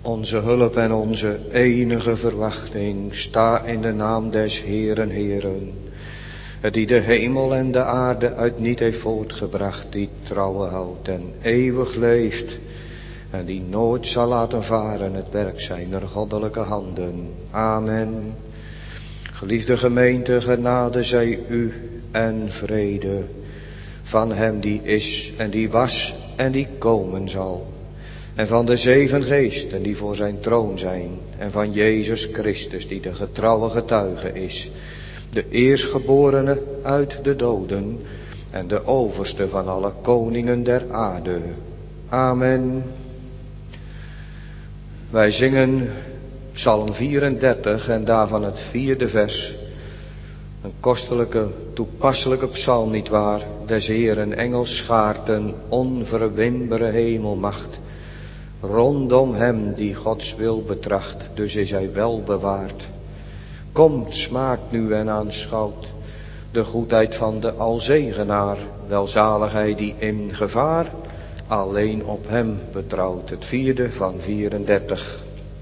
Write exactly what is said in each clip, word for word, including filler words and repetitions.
Onze hulp en onze enige verwachting, sta in de naam des Heeren, Heeren, die de hemel en de aarde uit niet heeft voortgebracht, die trouwe houdt en eeuwig leeft, en die nooit zal laten varen het werk zijner goddelijke handen. Amen. Geliefde gemeente, genade zij u en vrede van hem die is en die was en die komen zal. En van de zeven geesten die voor zijn troon zijn. En van Jezus Christus die de getrouwe getuige is. De eerstgeborene uit de doden. En de overste van alle koningen der aarde. Amen. Wij zingen Psalm vierendertig en daarvan het vierde vers. Een kostelijke, toepasselijke psalm, nietwaar? Des Heeren engelschaarten, onverwinbare hemelmacht. Rondom hem die Gods wil betracht, dus is hij wel bewaard. Komt, smaakt nu en aanschouwt de goedheid van de Alzegenaar. Welzaligheid die in gevaar alleen op hem betrouwt. Het vierde van vierendertig.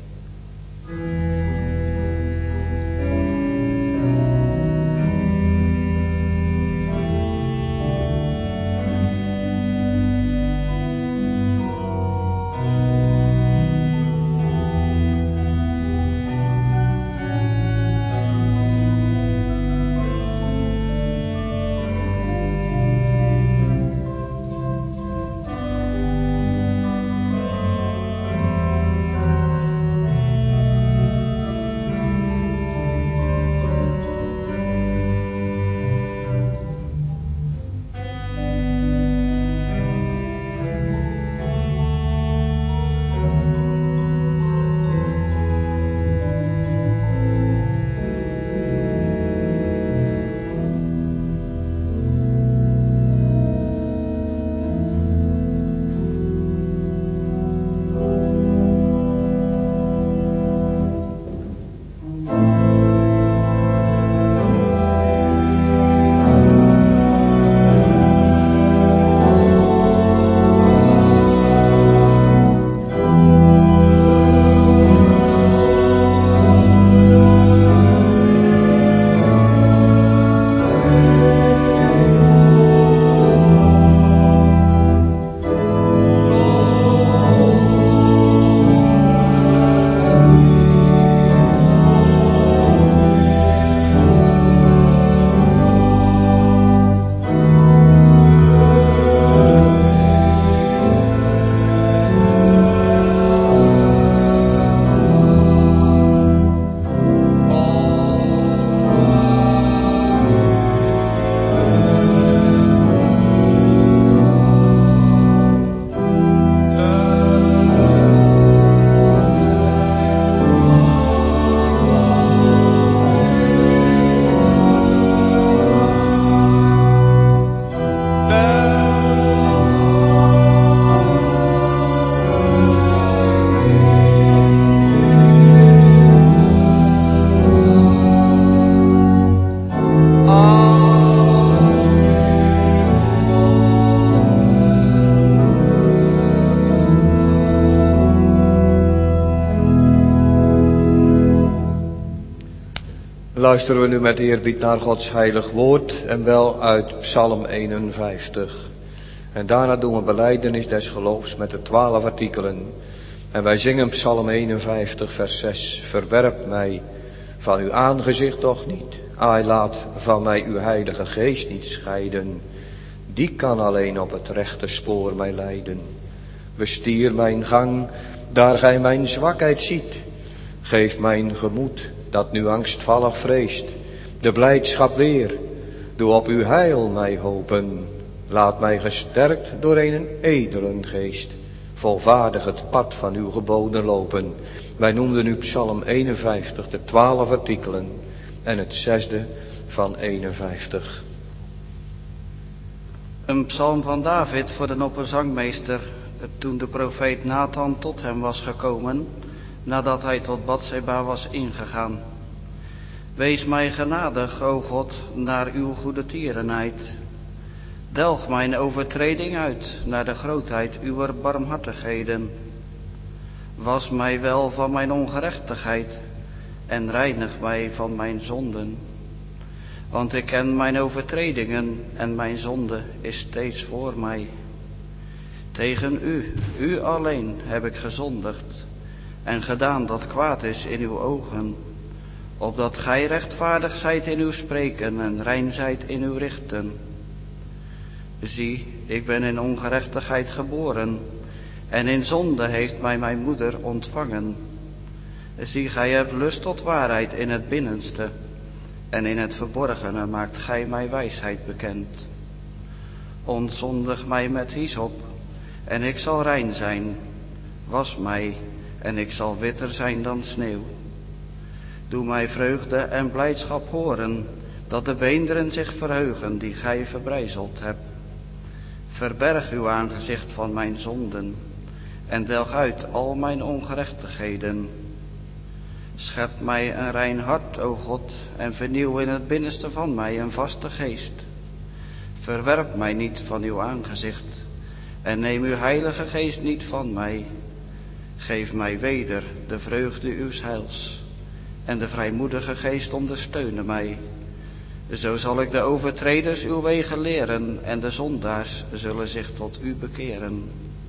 Luisteren we nu met eerbied naar Gods heilig woord en wel uit Psalm eenenvijftig. En daarna doen we belijdenis des geloofs met de twaalf artikelen. En wij zingen Psalm eenenvijftig vers zes. Verwerp mij van uw aangezicht toch niet. Ai, laat van mij uw heilige geest niet scheiden. Die kan alleen op het rechte spoor mij leiden. Bestier mijn gang, daar gij mijn zwakheid ziet. Geef mijn gemoed, dat nu angstvallig vreest, de blijdschap weer. Doe op uw heil mij hopen. Laat mij gesterkt door een edelen geest volvaardig het pad van uw geboden lopen. Wij noemden nu Psalm eenenvijftig, de twaalf artikelen en het zesde van eenenvijftig. Een psalm van David voor de opperzangmeester, toen de profeet Nathan tot hem was gekomen, nadat hij tot Batseba was ingegaan. Wees mij genadig, o God, naar uw goede tierenheid. Delg mijn overtreding uit, naar de grootheid uwer barmhartigheden. Was mij wel van mijn ongerechtigheid en reinig mij van mijn zonden. Want ik ken mijn overtredingen en mijn zonde is steeds voor mij. Tegen u, u alleen heb ik gezondigd en gedaan dat kwaad is in uw ogen, opdat gij rechtvaardig zijt in uw spreken en rein zijt in uw richten. Zie, ik ben in ongerechtigheid geboren en in zonde heeft mij mijn moeder ontvangen. Zie, gij hebt lust tot waarheid in het binnenste en in het verborgene maakt gij mij wijsheid bekend. Ontzondig mij met hyssop en ik zal rein zijn. Was mij en ik zal witter zijn dan sneeuw. Doe mij vreugde en blijdschap horen, dat de beenderen zich verheugen die gij verbrijzeld hebt. Verberg uw aangezicht van mijn zonden en delg uit al mijn ongerechtigheden. Schep mij een rein hart, o God, en vernieuw in het binnenste van mij een vaste geest. Verwerp mij niet van uw aangezicht en neem uw heilige geest niet van mij. Geef mij weder de vreugde uws heils en de vrijmoedige geest ondersteune mij. Zo zal ik de overtreders uw wegen leren en de zondaars zullen zich tot u bekeren.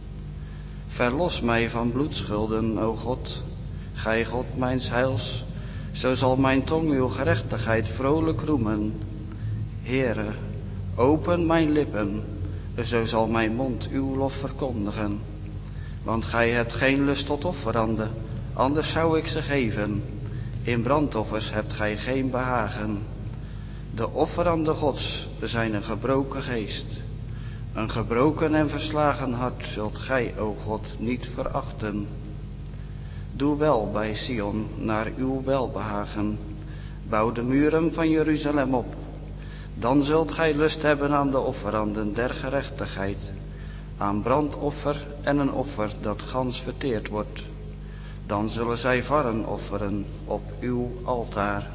Verlos mij van bloedschulden, o God, gij God mijns heils, zo zal mijn tong uw gerechtigheid vrolijk roemen. Heere, open mijn lippen, zo zal mijn mond uw lof verkondigen. Want gij hebt geen lust tot offeranden, anders zou ik ze geven. In brandoffers hebt gij geen behagen. De offeranden Gods zijn een gebroken geest. Een gebroken en verslagen hart zult gij, o God, niet verachten. Doe wel bij Sion naar uw welbehagen. Bouw de muren van Jeruzalem op. Dan zult gij lust hebben aan de offeranden der gerechtigheid, aan brandoffer en een offer dat gans verteerd wordt. Dan zullen zij varren offeren op uw altaar.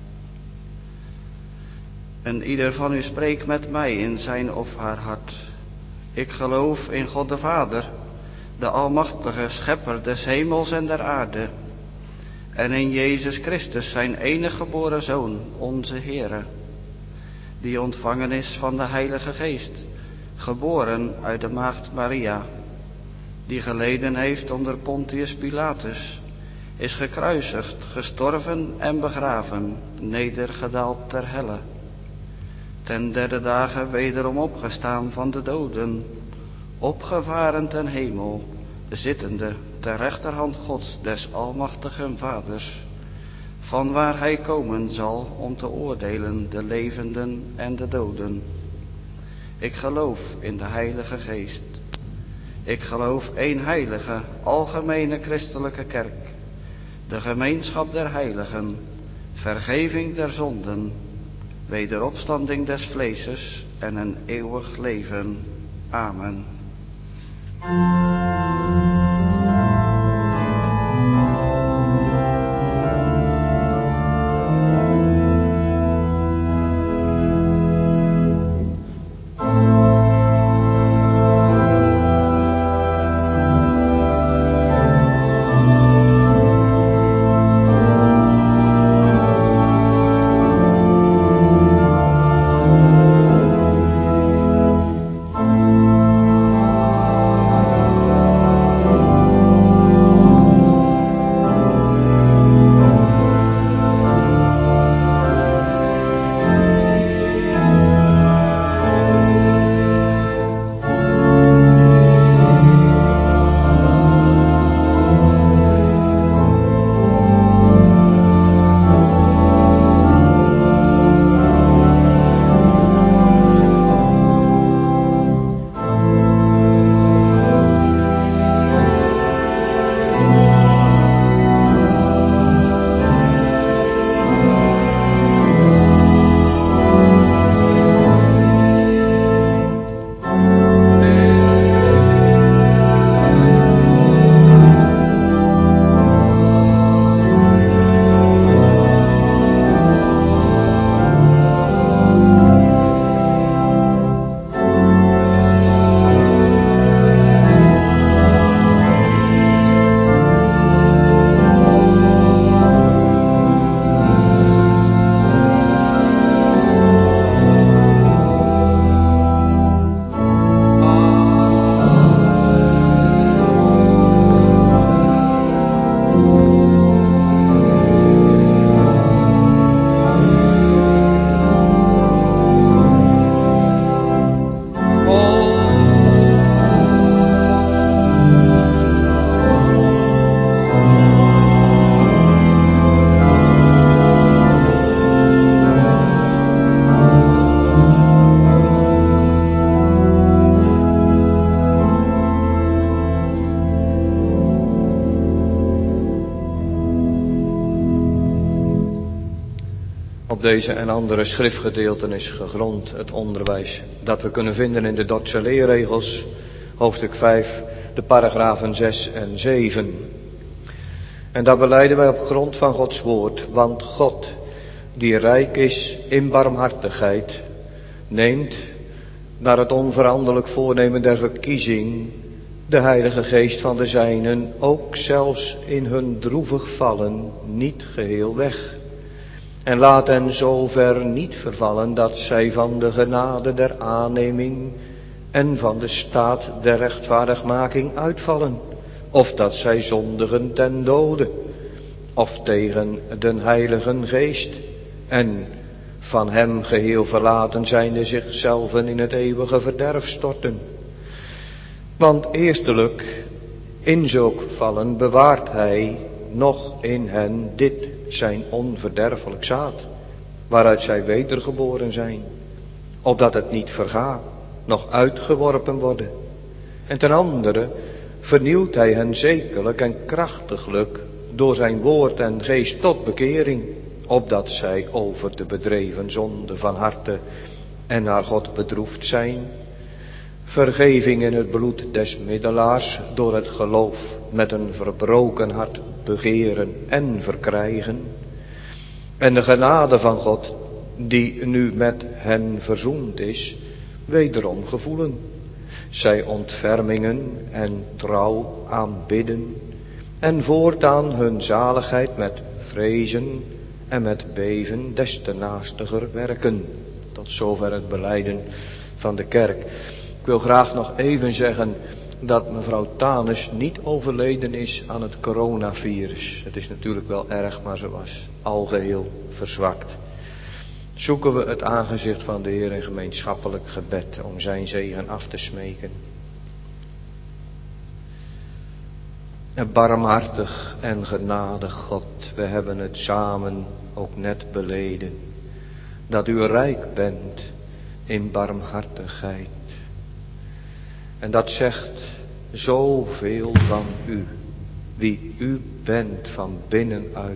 En ieder van u spreekt met mij in zijn of haar hart. Ik geloof in God de Vader, de almachtige schepper des hemels en der aarde, en in Jezus Christus, zijn enige geboren Zoon, onze Heere, die ontvangen is van de Heilige Geest, geboren uit de maagd Maria, die geleden heeft onder Pontius Pilatus, is gekruisigd, gestorven en begraven, nedergedaald ter helle, ten derde dagen wederom opgestaan van de doden, opgevaren ten hemel, zittende ter rechterhand Gods des almachtigen Vaders, van waar hij komen zal om te oordelen de levenden en de doden. Ik geloof in de Heilige Geest. Ik geloof één heilige, algemene christelijke kerk, de gemeenschap der heiligen, vergeving der zonden, wederopstanding des vleeses en een eeuwig leven. Amen. op deze en andere schriftgedeelten is gegrond het onderwijs dat we kunnen vinden in de Dordtse leerregels, hoofdstuk vijf, de paragrafen zes en zeven. En dat belijden wij op grond van Gods woord, want God, die rijk is in barmhartigheid, neemt naar het onveranderlijk voornemen der verkiezing de Heilige Geest van de zijnen ook zelfs in hun droevig vallen niet geheel weg. En laat hen zo ver niet vervallen dat zij van de genade der aanneming en van de staat der rechtvaardigmaking uitvallen. Of dat zij zondigen ten dode, of tegen den Heiligen Geest en van hem geheel verlaten zijnde zichzelf in het eeuwige verderf storten. Want eerstelijk in zulk vallen bewaart hij nog in hen dit zijn onverderfelijk zaad, waaruit zij wedergeboren zijn, opdat het niet vergaat, nog uitgeworpen worden. En ten andere vernieuwt hij hen zekerlijk en krachtiglijk door zijn woord en geest tot bekering, opdat zij over de bedreven zonde van harte en naar God bedroefd zijn, vergeving in het bloed des middelaars door het geloof met een verbroken hart begeren en verkrijgen, en de genade van God, die nu met hen verzoend is, wederom gevoelen, zij ontfermingen en trouw aanbidden, en voortaan hun zaligheid met vrezen en met beven des te naastiger werken. Tot zover het belijden van de kerk. Ik wil graag nog even zeggen dat mevrouw Tanus niet overleden is aan het coronavirus. Het is natuurlijk wel erg, maar ze was algeheel verzwakt. Zoeken we het aangezicht van de Heer in gemeenschappelijk gebed om zijn zegen af te smeken. En barmhartig en genadig God, we hebben het samen ook net beleden, dat u rijk bent in barmhartigheid. En dat zegt zoveel van u, wie u bent van binnenuit.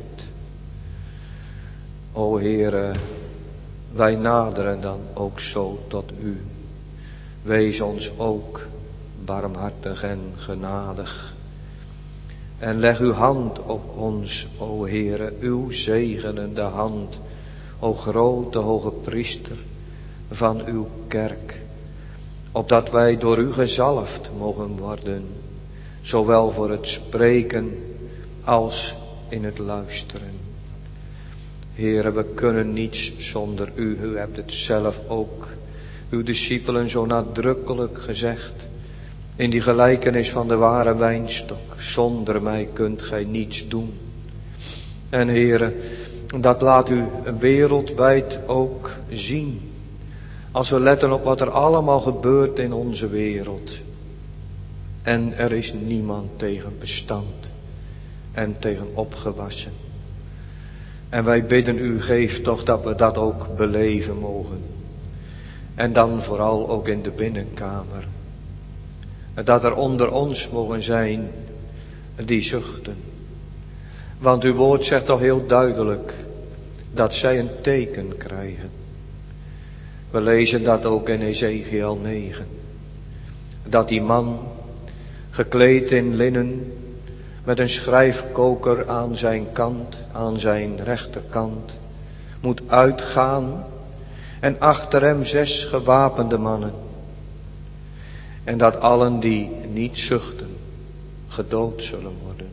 O Heere, wij naderen dan ook zo tot u. Wees ons ook barmhartig en genadig. En leg uw hand op ons, o Heere, uw zegenende hand, o grote hoge priester van uw kerk, opdat wij door u gezalfd mogen worden, zowel voor het spreken als in het luisteren. Heere, we kunnen niets zonder u. U hebt het zelf ook uw discipelen zo nadrukkelijk gezegd in die gelijkenis van de ware wijnstok. Zonder mij kunt gij niets doen. En Heere, dat laat u wereldwijd ook zien. Als we letten op wat er allemaal gebeurt in onze wereld. En er is niemand tegen bestand en tegen opgewassen. En wij bidden u, geef toch dat we dat ook beleven mogen. En dan vooral ook in de binnenkamer. Dat er onder ons mogen zijn die zuchten. Want uw woord zegt toch heel duidelijk dat zij een teken krijgen. We lezen dat ook in Ezekiel negen. Dat die man, gekleed in linnen, met een schrijfkoker aan zijn kant, aan zijn rechterkant, moet uitgaan en achter hem zes gewapende mannen. En dat allen die niet zuchten, gedood zullen worden.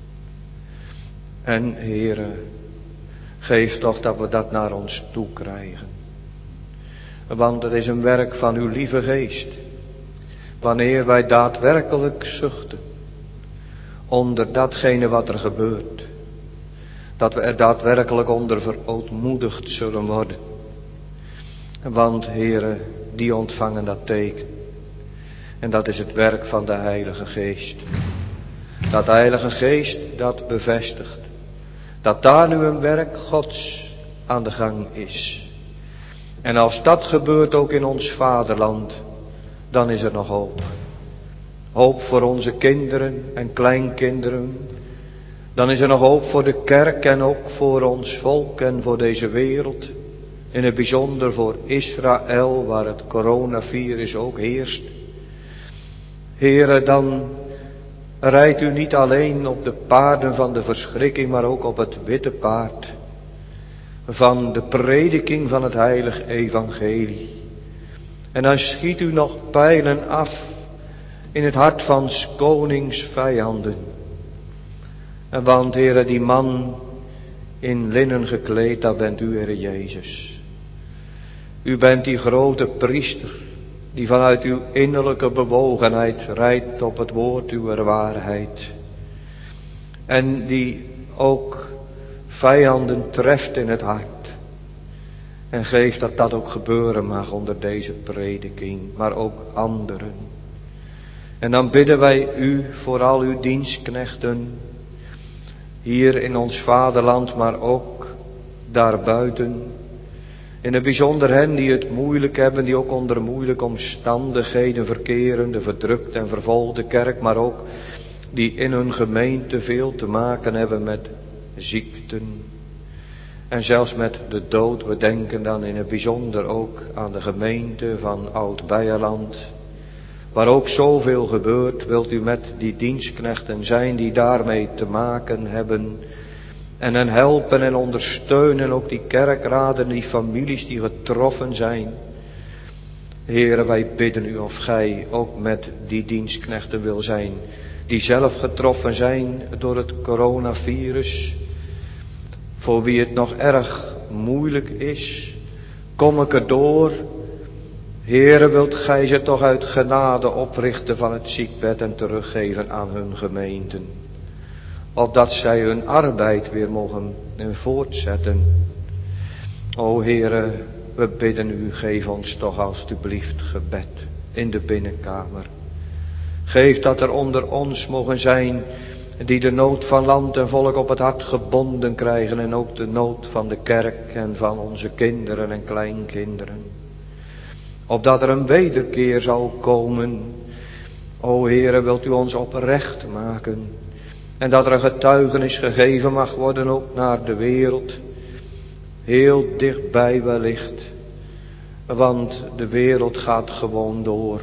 En Heere, geef toch dat we dat naar ons toe krijgen. Want het is een werk van uw lieve geest. Wanneer wij daadwerkelijk zuchten onder datgene wat er gebeurt. Dat we er daadwerkelijk onder verootmoedigd zullen worden. Want Heere, die ontvangen dat teken. En dat is het werk van de Heilige Geest. Dat de Heilige Geest dat bevestigt. Dat daar nu een werk Gods aan de gang is. En als dat gebeurt ook in ons vaderland, dan is er nog hoop. Hoop voor onze kinderen en kleinkinderen. Dan is er nog hoop voor de kerk en ook voor ons volk en voor deze wereld. In het bijzonder voor Israël, waar het coronavirus ook heerst. Heere, dan rijdt u niet alleen op de paarden van de verschrikking, maar ook op het witte paard van de prediking van het heilig evangelie. En dan schiet u nog pijlen af in het hart van 's konings vijanden. En want, Heere, die man in linnen gekleed, dat bent u, Heere Jezus. U bent die grote priester, die vanuit uw innerlijke bewogenheid rijdt op het woord uw waarheid. En die ook vijanden treft in het hart. En geeft dat dat ook gebeuren mag onder deze prediking, maar ook anderen. En dan bidden wij u voor al uw dienstknechten, hier in ons vaderland, maar ook daarbuiten. In het bijzonder hen die het moeilijk hebben, die ook onder moeilijke omstandigheden verkeren, de verdrukte en vervolgde kerk, maar ook die in hun gemeente veel te maken hebben met ziekten. En zelfs met de dood. We denken dan in het bijzonder ook aan de gemeente van Oud-Beierland, waar ook zoveel gebeurt. Wilt u met die dienstknechten zijn die daarmee te maken hebben en hen helpen en ondersteunen, ook die kerkraden, die families die getroffen zijn. Heere, wij bidden u of gij ook met die dienstknechten wil zijn, die zelf getroffen zijn door het coronavirus, voor wie het nog erg moeilijk is. Kom ik erdoor. Heere, wilt gij ze toch uit genade oprichten van het ziekbed en teruggeven aan hun gemeenten, opdat zij hun arbeid weer mogen voortzetten. O Heere, we bidden u, geef ons toch alstublieft gebed in de binnenkamer. Geef dat er onder ons mogen zijn die de nood van land en volk op het hart gebonden krijgen, en ook de nood van de kerk en van onze kinderen en kleinkinderen. Opdat er een wederkeer zal komen. O Heere, wilt u ons oprecht maken. En dat er een getuigenis gegeven mag worden ook naar de wereld. Heel dichtbij wellicht. Want de wereld gaat gewoon door.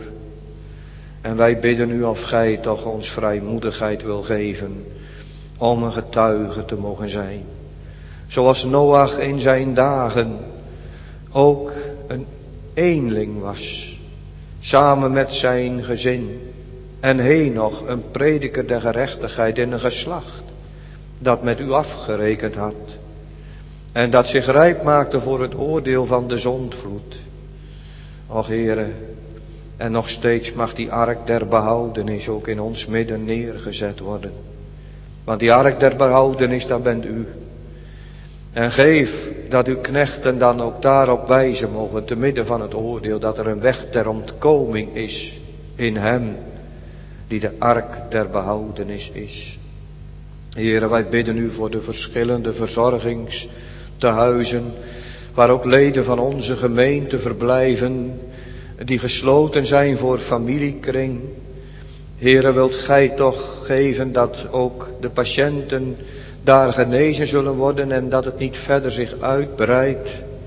En wij bidden u of gij toch ons vrijmoedigheid wil geven om een getuige te mogen zijn. Zoals Noach in zijn dagen ook een eenling was, samen met zijn gezin. En Henoch, een prediker der gerechtigheid in een geslacht dat met u afgerekend had. En dat zich rijp maakte voor het oordeel van de zondvloed. Och Heere, en nog steeds mag die ark der behoudenis ook in ons midden neergezet worden. Want die ark der behoudenis, dat bent u. En geef dat uw knechten dan ook daarop wijzen mogen, te midden van het oordeel, dat er een weg ter ontkoming is in hem, die de ark der behoudenis is. Heere, wij bidden u voor de verschillende verzorgingstehuizen, waar ook leden van onze gemeente verblijven, die gesloten zijn voor familiekring. Heere, wilt gij toch geven dat ook de patiënten daar genezen zullen worden en dat het niet verder zich uitbreidt.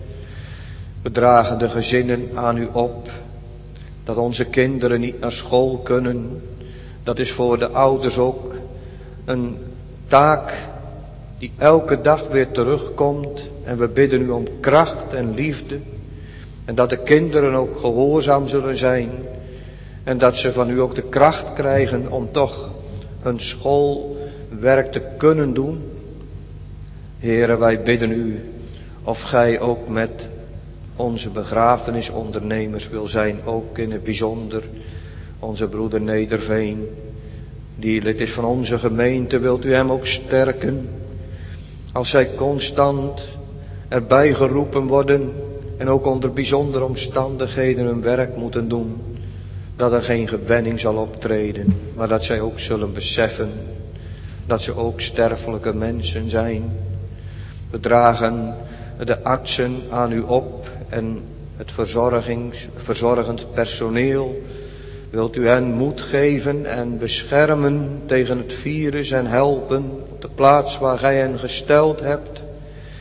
We dragen de gezinnen aan u op, dat onze kinderen niet naar school kunnen. Dat is voor de ouders ook een taak die elke dag weer terugkomt. En we bidden u om kracht en liefde. En dat de kinderen ook gehoorzaam zullen zijn. En dat ze van u ook de kracht krijgen om toch hun schoolwerk te kunnen doen. Heere, wij bidden u of gij ook met onze begrafenisondernemers wil zijn. Ook in het bijzonder onze broeder Nederveen, die lid is van onze gemeente. Wilt u hem ook sterken. Als zij constant erbij geroepen worden en ook onder bijzondere omstandigheden hun werk moeten doen, dat er geen gewenning zal optreden, maar dat zij ook zullen beseffen dat ze ook sterfelijke mensen zijn. We dragen de artsen aan u op en het verzorgings, verzorgend personeel. Wilt u hen moed geven en beschermen tegen het virus en helpen op de plaats waar gij hen gesteld hebt.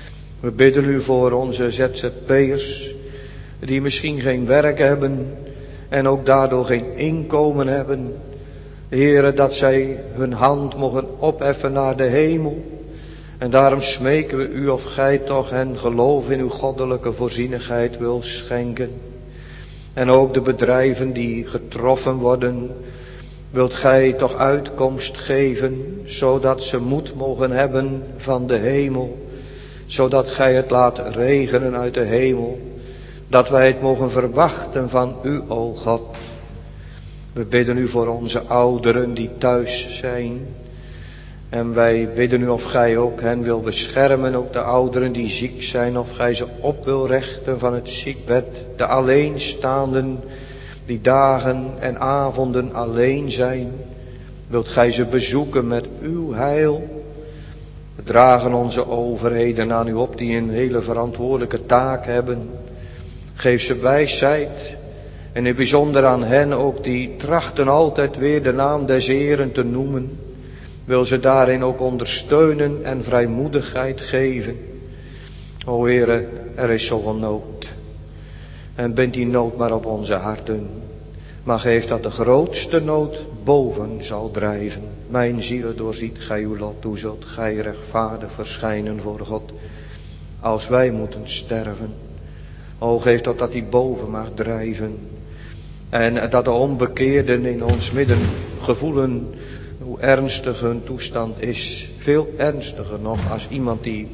We bidden u voor onze Z Z P'ers, die misschien geen werk hebben en ook daardoor geen inkomen hebben. Heere, dat zij hun hand mogen opheffen naar de hemel. En daarom smeken we u of gij toch hen geloof in uw goddelijke voorzienigheid wil schenken. En ook de bedrijven die getroffen worden, wilt gij toch uitkomst geven, zodat ze moed mogen hebben van de hemel. Zodat gij het laat regenen uit de hemel. Dat wij het mogen verwachten van u, o God. We bidden u voor onze ouderen die thuis zijn. En wij bidden u of gij ook hen wil beschermen, ook de ouderen die ziek zijn, of gij ze op wil rechten van het ziekbed. De alleenstaanden die dagen en avonden alleen zijn, wilt gij ze bezoeken met uw heil. We dragen onze overheden aan u op die een hele verantwoordelijke taak hebben. Geef ze wijsheid en in het bijzonder aan hen ook die trachten altijd weer de naam des Heeren te noemen. Wil ze daarin ook ondersteunen en vrijmoedigheid geven. O Heere, er is zoveel nood. En bind die nood maar op onze harten. Maar geef dat de grootste nood boven zal drijven. Mijn ziel doorziet gij uw lot, hoe zult gij rechtvaardig verschijnen voor God, als wij moeten sterven. O geef dat dat die boven mag drijven. En dat de onbekeerden in ons midden gevoelen hoe ernstig hun toestand is. Veel ernstiger nog als iemand die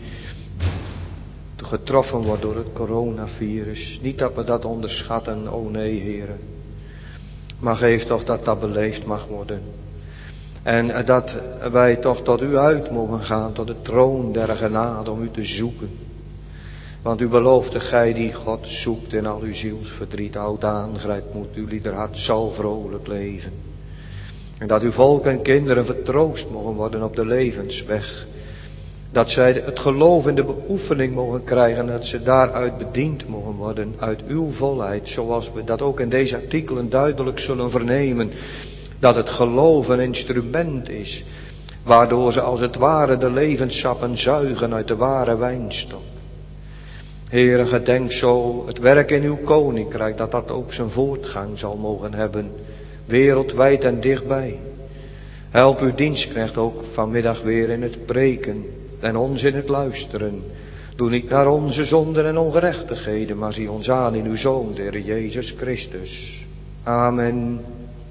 getroffen wordt door het coronavirus. Niet dat we dat onderschatten, o nee, heren. Maar geef toch dat dat beleefd mag worden. En dat wij toch tot u uit mogen gaan, tot de troon der genade, om u te zoeken. Want u beloofde, gij die God zoekt in al uw zielsverdriet, houdt aan, grijpt moed, uw liederhart zal vrolijk leven. En dat uw volk en kinderen vertroost mogen worden op de levensweg. Dat zij het geloof in de beoefening mogen krijgen, dat ze daaruit bediend mogen worden, uit uw volheid, zoals we dat ook in deze artikelen duidelijk zullen vernemen. Dat het geloof een instrument is, waardoor ze als het ware de levenssappen zuigen uit de ware wijnstok. Heere, gedenk zo het werk in uw koninkrijk, dat dat ook zijn voortgang zal mogen hebben, wereldwijd en dichtbij. Help uw dienstknecht ook vanmiddag weer in het preken en ons in het luisteren. Doe niet naar onze zonden en ongerechtigheden, maar zie ons aan in uw Zoon, de Heer Jezus Christus. Amen.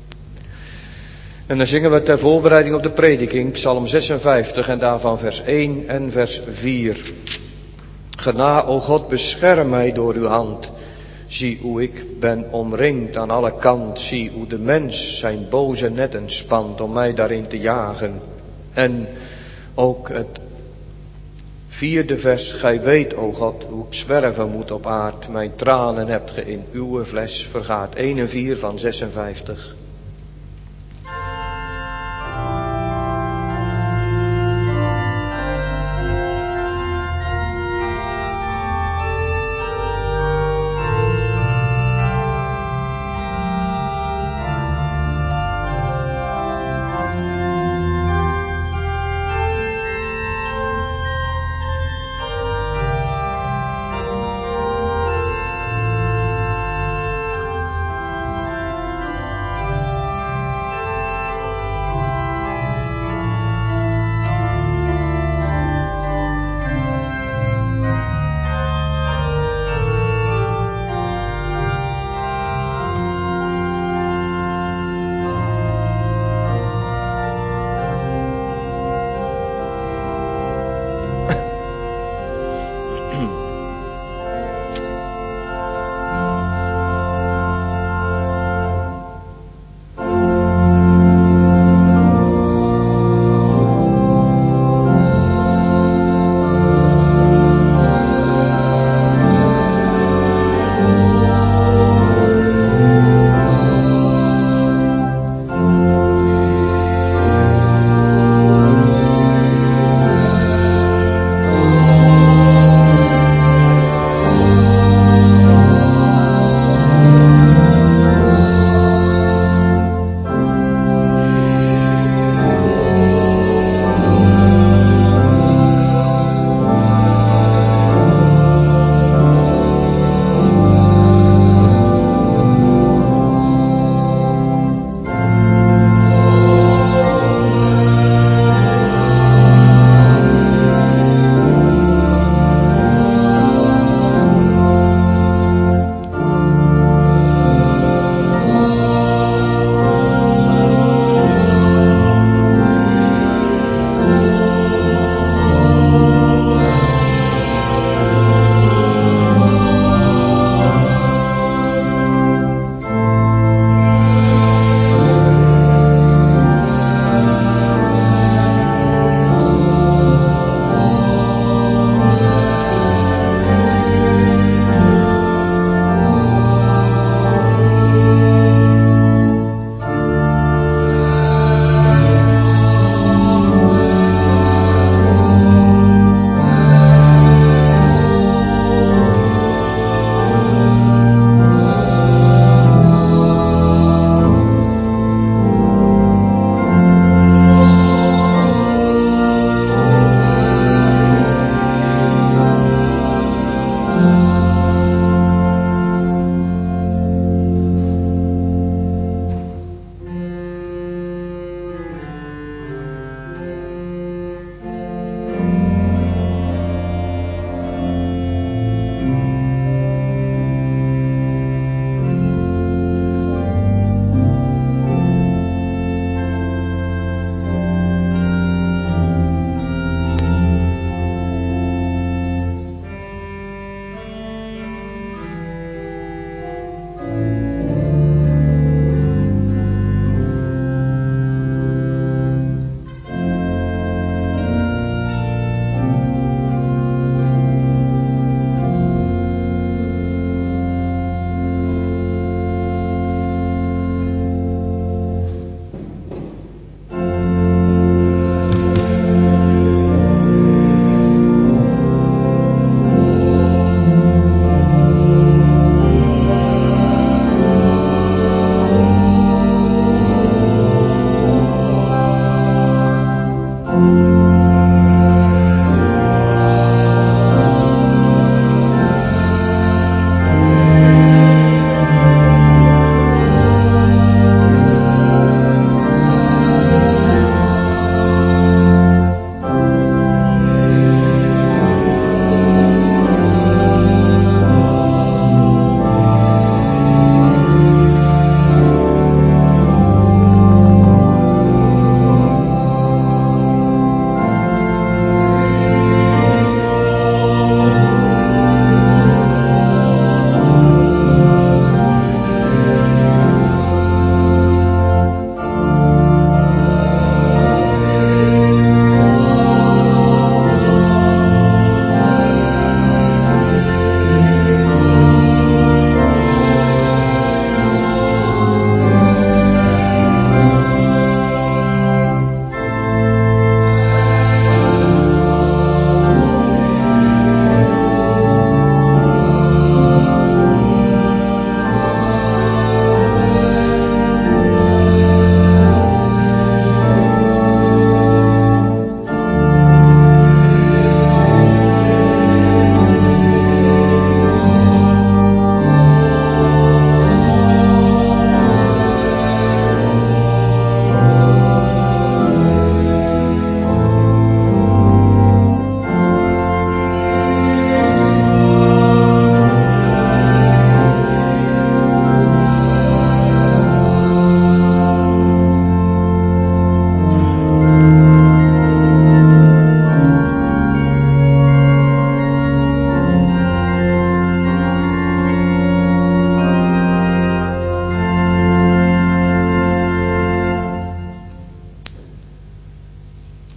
En dan zingen we ter voorbereiding op de prediking, Psalm zesenvijftig en daarvan vers één en vers vier. Gena, o God, bescherm mij door uw hand. Zie hoe ik ben omringd aan alle kant. Zie hoe de mens zijn boze netten spant om mij daarin te jagen. En ook het vierde vers. Gij weet, o God, hoe ik zwerven moet op aard. Mijn tranen hebt ge in uw fles vergaard. één en vier van zesenvijftig.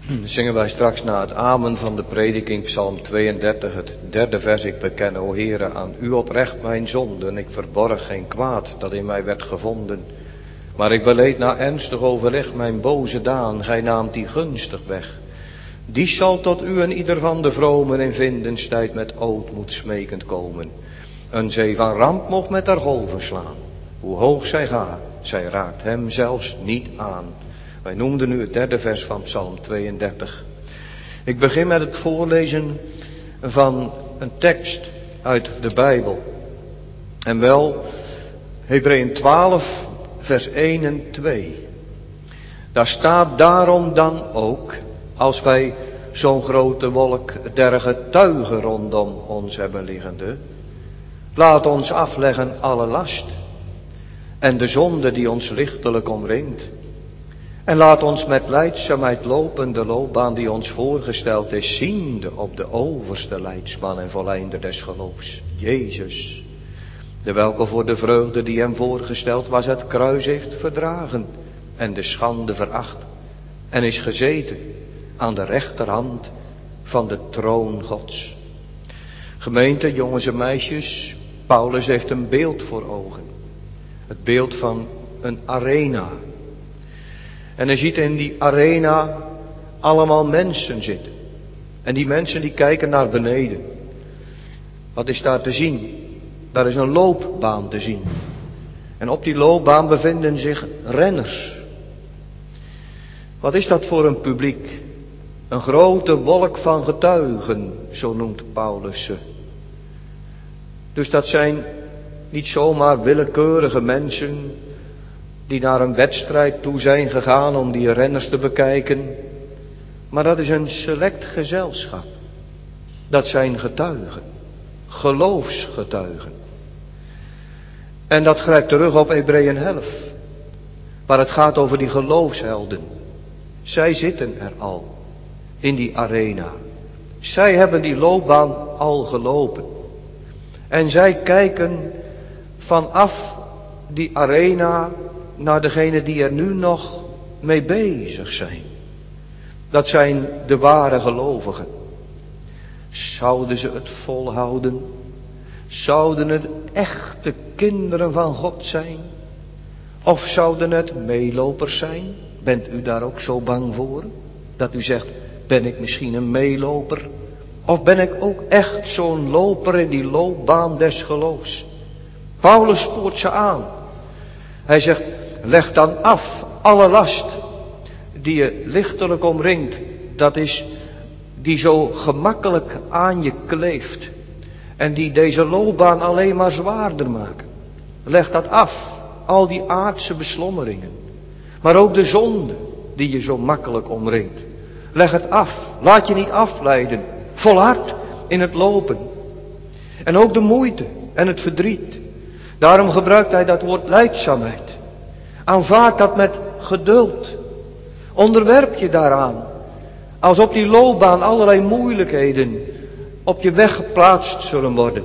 Zingen wij straks na het amen van de prediking Psalm tweeëndertig, het derde vers. Ik beken, o Heere, aan u oprecht mijn zonden. Ik verborg geen kwaad dat in mij werd gevonden. Maar ik beleed na ernstig overleg mijn boze daan. Gij naamt die gunstig weg. Die zal tot u en ieder van de vromen in vindenstijd met ootmoed smekend komen. Een zee van ramp mocht met haar golven slaan. Hoe hoog zij gaat, zij raakt hem zelfs niet aan. Wij noemden nu het derde vers van Psalm tweeëndertig. Ik begin met het voorlezen van een tekst uit de Bijbel. En wel Hebreeën twaalf, vers één en twee. Daar staat: daarom dan ook, als wij zo'n grote wolk der getuigen rondom ons hebben liggende, laat ons afleggen alle last en de zonde die ons lichtelijk omringt. En laat ons met lijdzaamheid lopen de loopbaan die ons voorgesteld is, ziende op de overste leidsman en volleinder des geloofs, Jezus, de welke voor de vreugde die hem voorgesteld was het kruis heeft verdragen en de schande veracht en is gezeten aan de rechterhand van de troon Gods. Gemeente, jongens en meisjes, Paulus heeft een beeld voor ogen. Het beeld van een arena. En hij ziet in die arena allemaal mensen zitten. En die mensen die kijken naar beneden. Wat is daar te zien? Daar is een loopbaan te zien. En op die loopbaan bevinden zich renners. Wat is dat voor een publiek? Een grote wolk van getuigen, zo noemt Paulus ze. Dus dat zijn niet zomaar willekeurige mensen die naar een wedstrijd toe zijn gegaan om die renners te bekijken. Maar dat is een select gezelschap. Dat zijn getuigen. Geloofsgetuigen. En dat grijpt terug op Hebreeën elf. Waar het gaat over die geloofshelden. Zij zitten er al. In die arena. Zij hebben die loopbaan al gelopen. En zij kijken vanaf die arena naar degenen die er nu nog mee bezig zijn. Dat zijn de ware gelovigen. Zouden ze het volhouden? Zouden het echte kinderen van God zijn? Of zouden het meelopers zijn? Bent u daar ook zo bang voor? Dat u zegt, ben ik misschien een meeloper? Of ben ik ook echt zo'n loper in die loopbaan des geloofs? Paulus spoort ze aan. Hij zegt, leg dan af alle last die je lichtelijk omringt. Dat is die zo gemakkelijk aan je kleeft. En die deze loopbaan alleen maar zwaarder maken. Leg dat af. Al die aardse beslommeringen. Maar ook de zonde die je zo makkelijk omringt. Leg het af. Laat je niet afleiden. Volhard in het lopen. En ook de moeite en het verdriet. Daarom gebruikt hij dat woord lijdzaamheid. Aanvaard dat met geduld. Onderwerp je daaraan. Als op die loopbaan allerlei moeilijkheden op je weg geplaatst zullen worden.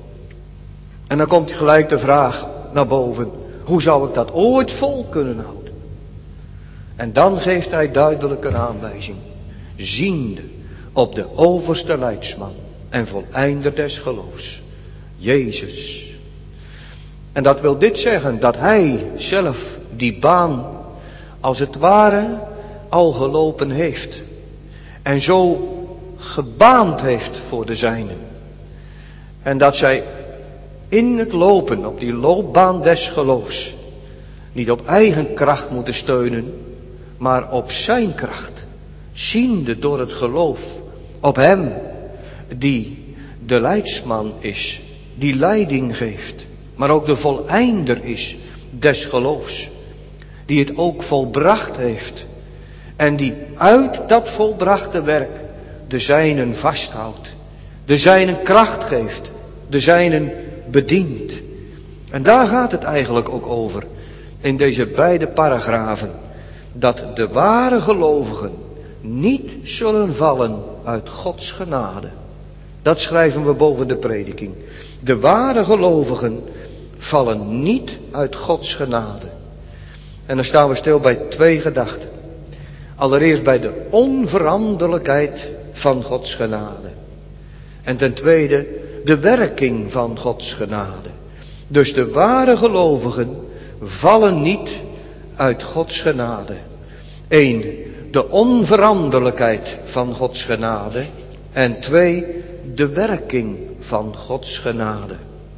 En dan komt gelijk de vraag naar boven. Hoe zou ik dat ooit vol kunnen houden? En dan geeft hij duidelijk een aanwijzing. Ziende op de overste leidsman en voleinder des geloofs. Jezus. En dat wil dit zeggen, dat hij zelf die baan als het ware al gelopen heeft. En zo gebaand heeft voor de zijnen. En dat zij in het lopen op die loopbaan des geloofs niet op eigen kracht moeten steunen, maar op zijn kracht. Ziende door het geloof op hem die de leidsman is, die leiding geeft, maar ook de voleinder is des geloofs. Die het ook volbracht heeft. En die uit dat volbrachte werk de zijnen vasthoudt. De zijnen kracht geeft. De zijnen bedient. En daar gaat het eigenlijk ook over. In deze beide paragrafen. Dat de ware gelovigen niet zullen vallen uit Gods genade. Dat schrijven we boven de prediking. De ware gelovigen vallen niet uit Gods genade. En dan staan we stil bij twee gedachten. Allereerst bij de onveranderlijkheid van Gods genade. En ten tweede de werking van Gods genade. Dus de ware gelovigen vallen niet uit Gods genade. Eén, de onveranderlijkheid van Gods genade. En twee, de werking van Gods genade.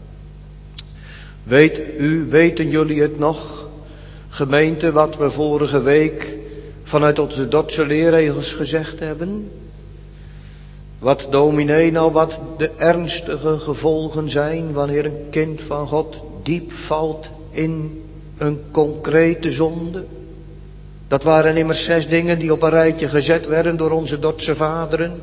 Weet u, weten jullie het nog, gemeente, wat we vorige week vanuit onze Dordtse leerregels gezegd hebben? Wat dominee nou wat de ernstige gevolgen zijn wanneer een kind van God diep valt in een concrete zonde? Dat waren immers zes dingen die op een rijtje gezet werden door onze Dordtse vaderen.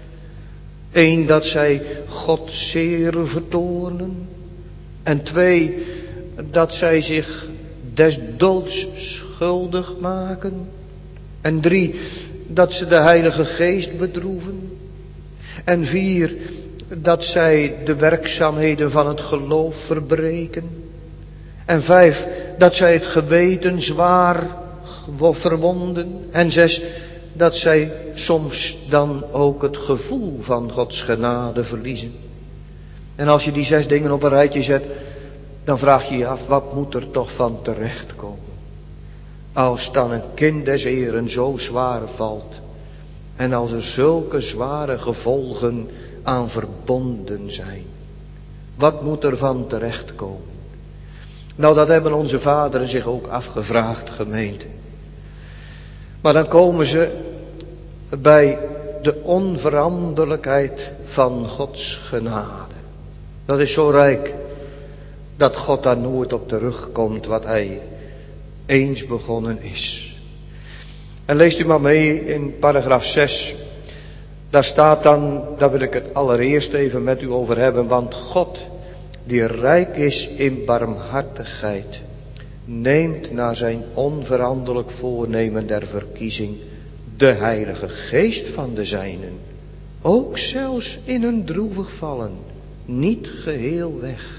Eén, dat zij God zeer vertoornen. En twee, dat zij zich des doods schuldig maken. En drie, dat ze de Heilige Geest bedroeven. En vier, dat zij de werkzaamheden van het geloof verbreken. En vijf, dat zij het geweten zwaar verwonden. En zes, dat zij soms dan ook het gevoel van Gods genade verliezen. En als je die zes dingen op een rijtje zet, dan vraag je je af, wat moet er toch van terechtkomen? Als dan een kind des Heeren zo zwaar valt. En als er zulke zware gevolgen aan verbonden zijn. Wat moet er van terechtkomen? Nou, dat hebben onze vaderen zich ook afgevraagd, gemeente. Maar dan komen ze bij de onveranderlijkheid van Gods genade. Dat is zo rijk dat God daar nooit op terugkomt wat hij eens begonnen is. En leest u maar mee in paragraaf zes. Daar staat dan, daar wil ik het allereerst even met u over hebben. Want God, die rijk is in barmhartigheid, neemt naar zijn onveranderlijk voornemen der verkiezing de Heilige Geest van de zijnen, ook zelfs in hun droevig vallen, niet geheel weg.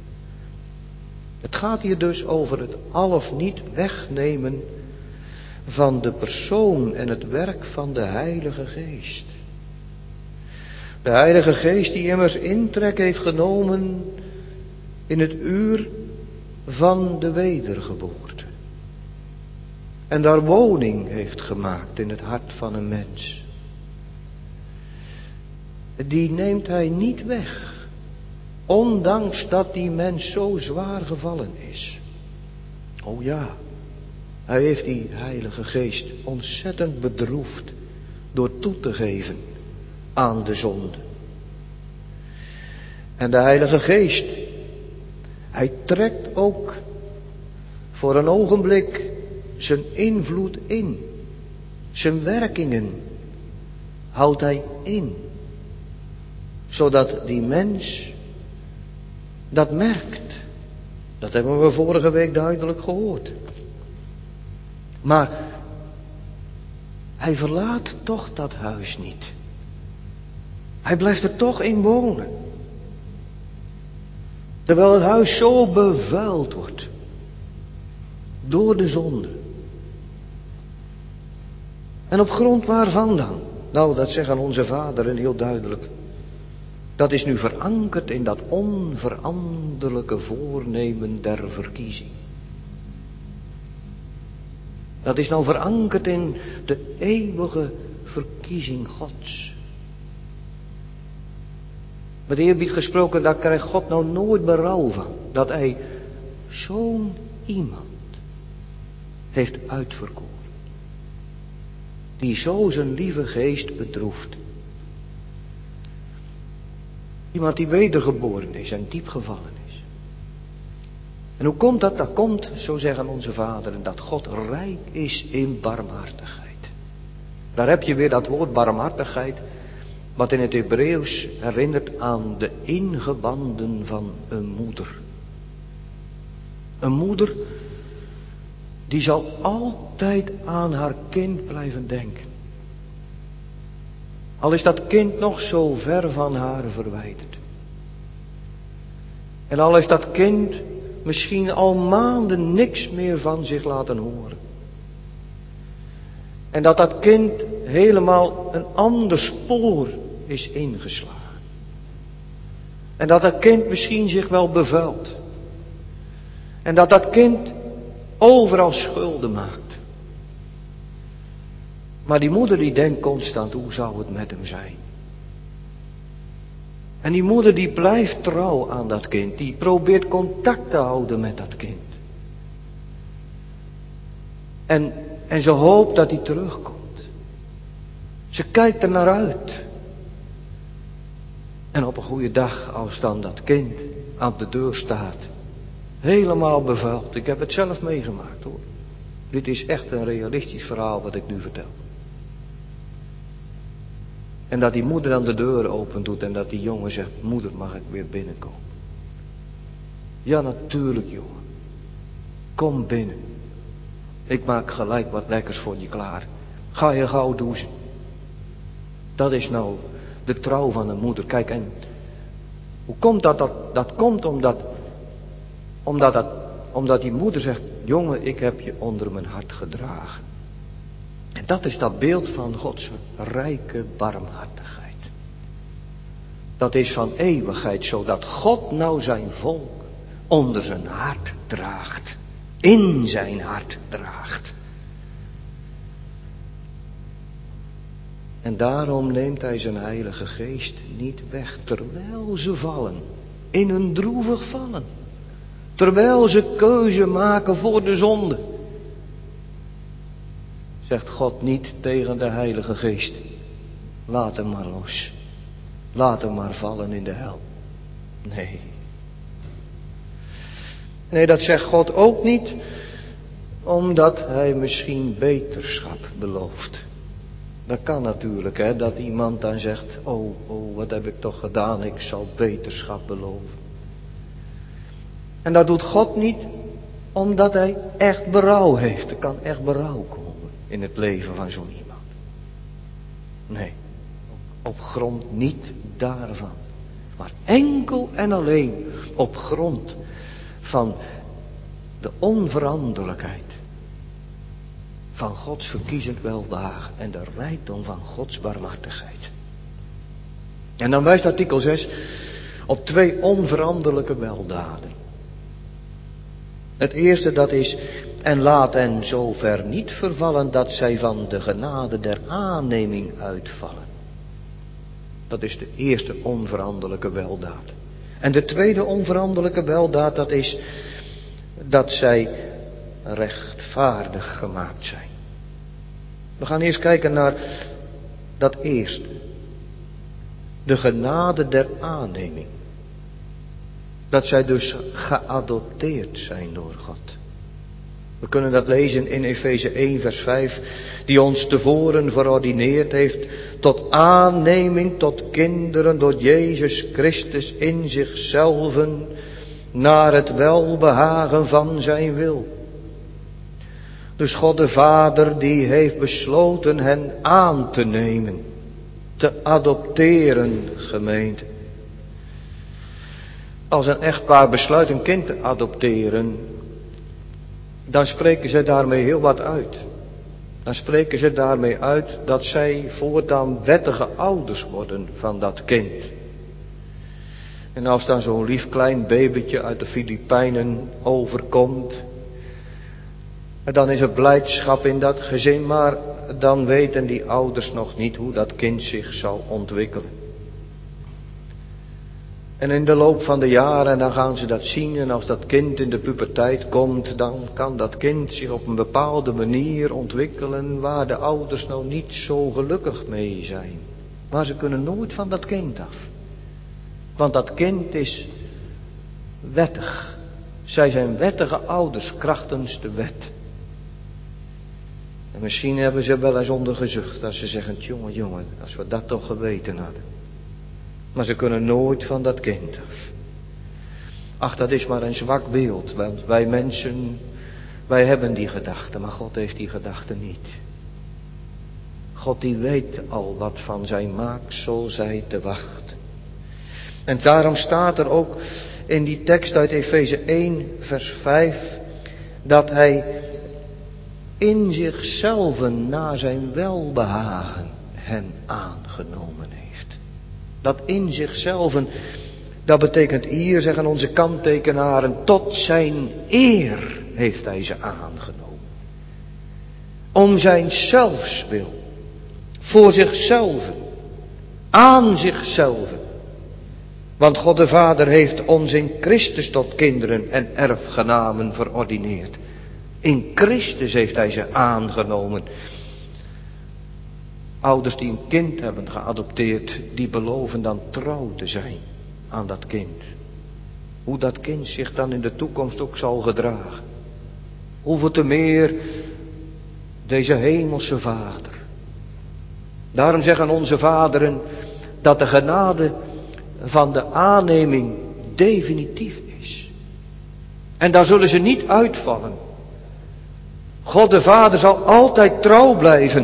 Het gaat hier dus over het al of niet wegnemen van de persoon en het werk van de Heilige Geest. De Heilige Geest die immers intrek heeft genomen in het uur van de wedergeboorte. En daar woning heeft gemaakt in het hart van een mens. Die neemt hij niet weg. Ondanks dat die mens zo zwaar gevallen is. Oh ja, hij heeft die Heilige Geest ontzettend bedroefd door toe te geven aan de zonde. En de Heilige Geest, hij trekt ook voor een ogenblik zijn invloed in. Zijn werkingen houdt hij in. Zodat die mens dat merkt. Dat hebben we vorige week duidelijk gehoord. Maar hij verlaat toch dat huis niet. Hij blijft er toch in wonen. Terwijl het huis zo bevuild wordt. Door de zonde. En op grond waarvan dan? Nou, dat zeggen onze vaderen heel duidelijk. Dat is nu verankerd in dat onveranderlijke voornemen der verkiezing. Dat is nou verankerd in de eeuwige verkiezing Gods. Met eerbied gesproken, daar krijgt God nou nooit berouw van. Dat hij zo'n iemand heeft uitverkoren. Die zo zijn lieve geest bedroeft. Iemand die wedergeboren is en diep gevallen is. En hoe komt dat? Dat komt, zo zeggen onze vaderen, dat God rijk is in barmhartigheid. Daar heb je weer dat woord barmhartigheid, wat in het Hebreeuws herinnert aan de ingewanden van een moeder. Een moeder die zal altijd aan haar kind blijven denken. Al is dat kind nog zo ver van haar verwijderd. En al heeft dat kind misschien al maanden niks meer van zich laten horen. En dat dat kind helemaal een ander spoor is ingeslagen. En dat dat kind misschien zich wel bevuilt. En dat dat kind overal schulden maakt. Maar die moeder die denkt constant, hoe zou het met hem zijn? En die moeder die blijft trouw aan dat kind. Die probeert contact te houden met dat kind. En, en ze hoopt dat hij terugkomt. Ze kijkt er naar uit. En op een goede dag, als dan dat kind aan de deur staat, helemaal bevuild. Ik heb het zelf meegemaakt hoor. Dit is echt een realistisch verhaal wat ik nu vertel. En dat die moeder dan de deur open doet en dat die jongen zegt, moeder, mag ik weer binnenkomen? Ja, natuurlijk jongen. Kom binnen. Ik maak gelijk wat lekkers voor je klaar. Ga je gauw douchen. Dat is nou de trouw van een moeder. Kijk, en hoe komt dat? Dat, dat komt omdat, omdat, dat, omdat die moeder zegt, jongen, ik heb je onder mijn hart gedragen. En dat is dat beeld van Gods rijke barmhartigheid. Dat is van eeuwigheid, zodat God nou zijn volk onder zijn hart draagt. In zijn hart draagt. En daarom neemt hij zijn heilige geest niet weg, terwijl ze vallen. In hun droevig vallen. Terwijl ze keuze maken voor de zonde. Zegt God niet tegen de heilige geest, laat hem maar los. Laat hem maar vallen in de hel. Nee. Nee, dat zegt God ook niet, omdat hij misschien beterschap belooft. Dat kan natuurlijk, hè, dat iemand dan zegt, oh, oh, wat heb ik toch gedaan, ik zal beterschap beloven. En dat doet God niet, omdat hij echt berouw heeft. Er kan echt berouw komen in het leven van zo'n iemand. Nee, op grond niet daarvan. Maar enkel en alleen op grond van de onveranderlijkheid van Gods verkiezend weldagen en de rijkdom van Gods barmhartigheid. En dan wijst artikel zes op twee onveranderlijke weldaden. Het eerste dat is, en laat hen zover niet vervallen dat zij van de genade der aanneming uitvallen. Dat is de eerste onveranderlijke weldaad. En de tweede onveranderlijke weldaad, dat is dat zij rechtvaardig gemaakt zijn. We gaan eerst kijken naar dat eerste. De genade der aanneming. Dat zij dus geadopteerd zijn door God. We kunnen dat lezen in Efeze één vers vijf. Die ons tevoren verordineerd heeft tot aanneming tot kinderen door Jezus Christus in zichzelven naar het welbehagen van zijn wil. Dus God de Vader die heeft besloten hen aan te nemen. Te adopteren, gemeente. Als een echtpaar besluit een kind te adopteren, dan spreken ze daarmee heel wat uit. Dan spreken ze daarmee uit dat zij voortaan wettige ouders worden van dat kind. En als dan zo'n lief klein babytje uit de Filipijnen overkomt, dan is er blijdschap in dat gezin, maar dan weten die ouders nog niet hoe dat kind zich zal ontwikkelen. En in de loop van de jaren, dan gaan ze dat zien, en als dat kind in de puberteit komt, dan kan dat kind zich op een bepaalde manier ontwikkelen waar de ouders nou niet zo gelukkig mee zijn. Maar ze kunnen nooit van dat kind af. Want dat kind is wettig. Zij zijn wettige ouders krachtens de wet. En misschien hebben ze wel eens onder gezucht als ze zeggen, jongen, jongen, als we dat toch geweten hadden. Maar ze kunnen nooit van dat kind af. Ach, dat is maar een zwak beeld, want wij mensen, wij hebben die gedachte, maar God heeft die gedachte niet. God die weet al wat van zijn maaksel zij te wachten. En daarom staat er ook in die tekst uit Efeze één vers vijf, dat hij in zichzelf naar zijn welbehagen hen aangenomen heeft. Dat in zichzelf, dat betekent hier, zeggen onze kanttekenaren, tot zijn eer heeft hij ze aangenomen. Om zijn zelfswil, voor zichzelf, aan zichzelf. Want God de Vader heeft ons in Christus tot kinderen en erfgenamen verordineerd. In Christus heeft hij ze aangenomen. Ouders die een kind hebben geadopteerd, die beloven dan trouw te zijn aan dat kind. Hoe dat kind zich dan in de toekomst ook zal gedragen. Hoeveel te meer deze hemelse Vader. Daarom zeggen onze vaderen dat de genade van de aanneming definitief is. En daar zullen ze niet uitvallen. God de Vader zal altijd trouw blijven.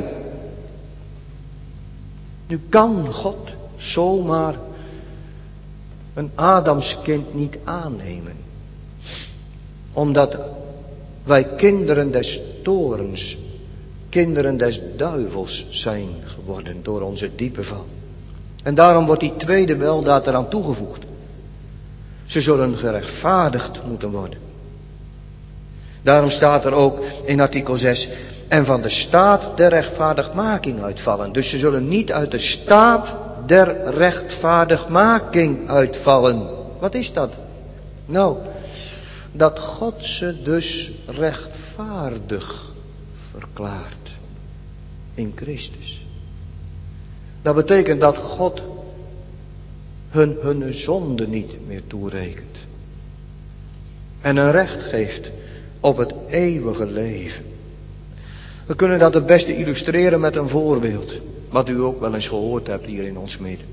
Nu kan God zomaar een Adamskind niet aannemen. Omdat wij kinderen des torens, kinderen des duivels zijn geworden door onze diepe val. En daarom wordt die tweede weldaad eraan toegevoegd. Ze zullen gerechtvaardigd moeten worden. Daarom staat er ook in artikel zes, en van de staat der rechtvaardigmaking uitvallen. Dus ze zullen niet uit de staat der rechtvaardigmaking uitvallen. Wat is dat? Nou, dat God ze dus rechtvaardig verklaart in Christus. Dat betekent dat God hun, hun zonde niet meer toerekent. En een recht geeft op het eeuwige leven. We kunnen dat het beste illustreren met een voorbeeld. Wat u ook wel eens gehoord hebt hier in ons midden.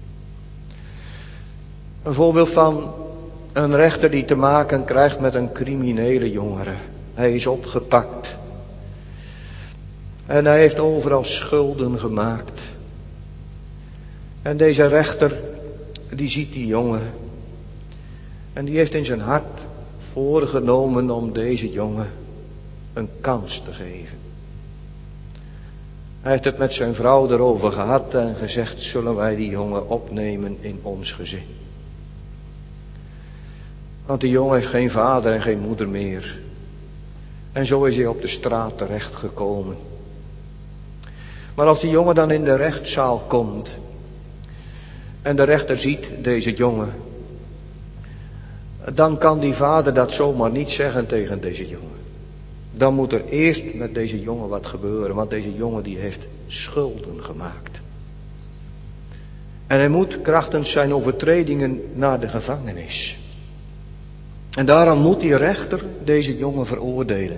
Een voorbeeld van een rechter die te maken krijgt met een criminele jongere. Hij is opgepakt. En hij heeft overal schulden gemaakt. En deze rechter, die ziet die jongen. En die heeft in zijn hart voorgenomen om deze jongen een kans te geven. Hij heeft het met zijn vrouw erover gehad en gezegd, zullen wij die jongen opnemen in ons gezin. Want die jongen heeft geen vader en geen moeder meer. En zo is hij op de straat terechtgekomen. Maar als die jongen dan in de rechtszaal komt en de rechter ziet deze jongen, dan kan die vader dat zomaar niet zeggen tegen deze jongen. Dan moet er eerst met deze jongen wat gebeuren, want deze jongen die heeft schulden gemaakt. En hij moet krachtens zijn overtredingen naar de gevangenis. En daarom moet die rechter deze jongen veroordelen.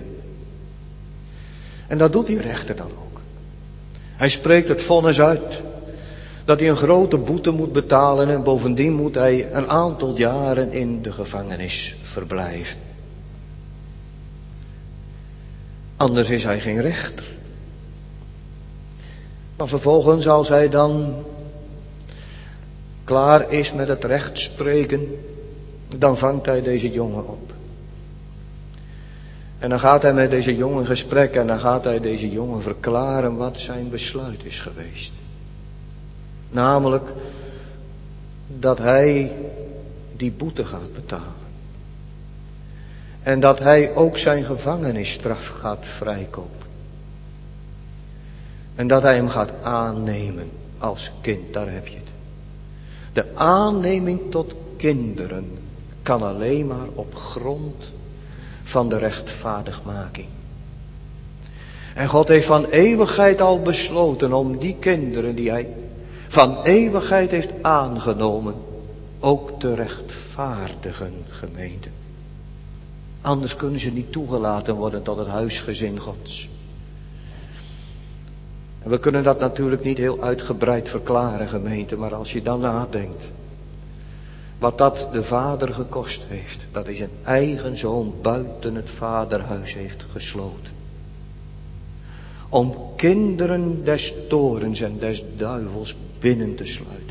En dat doet die rechter dan ook. Hij spreekt het vonnis uit dat hij een grote boete moet betalen en bovendien moet hij een aantal jaren in de gevangenis verblijven. Anders is hij geen rechter. Maar vervolgens, als hij dan klaar is met het rechtspreken, dan vangt hij deze jongen op. En dan gaat hij met deze jongen in gesprek en dan gaat hij deze jongen verklaren wat zijn besluit is geweest. Namelijk dat hij die boete gaat betalen. En dat hij ook zijn gevangenisstraf gaat vrijkopen. En dat hij hem gaat aannemen als kind, daar heb je het. De aanneming tot kinderen kan alleen maar op grond van de rechtvaardigmaking. En God heeft van eeuwigheid al besloten om die kinderen die hij van eeuwigheid heeft aangenomen, ook te rechtvaardigen, gemeente. Anders kunnen ze niet toegelaten worden tot het huisgezin Gods. En we kunnen dat natuurlijk niet heel uitgebreid verklaren, gemeente, maar als je dan nadenkt wat dat de vader gekost heeft, dat hij zijn eigen zoon buiten het vaderhuis heeft gesloten. Om kinderen des torens en des duivels binnen te sluiten.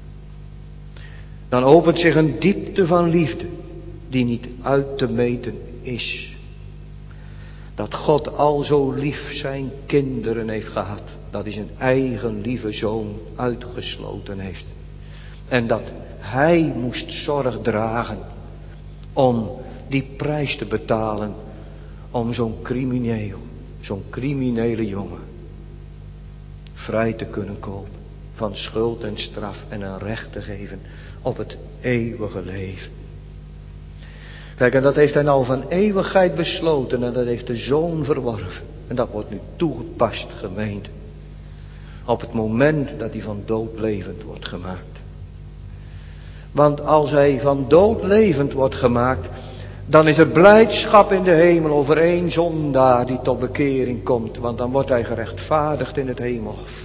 Dan opent zich een diepte van liefde die niet uit te meten is. Dat God al zo lief zijn kinderen heeft gehad. Dat hij zijn eigen lieve zoon uitgesloten heeft. En dat hij moest zorg dragen om die prijs te betalen. Om zo'n crimineel, zo'n criminele jongen vrij te kunnen kopen. Van schuld en straf en een recht te geven op het eeuwige leven. Kijk, en dat heeft hij nou van eeuwigheid besloten en dat heeft de Zoon verworven. En dat wordt nu toegepast, gemeente. Op het moment dat hij van dood levend wordt gemaakt. Want als hij van dood levend wordt gemaakt, dan is er blijdschap in de hemel over één zondaar die tot bekering komt. Want dan wordt hij gerechtvaardigd in het hemelhof.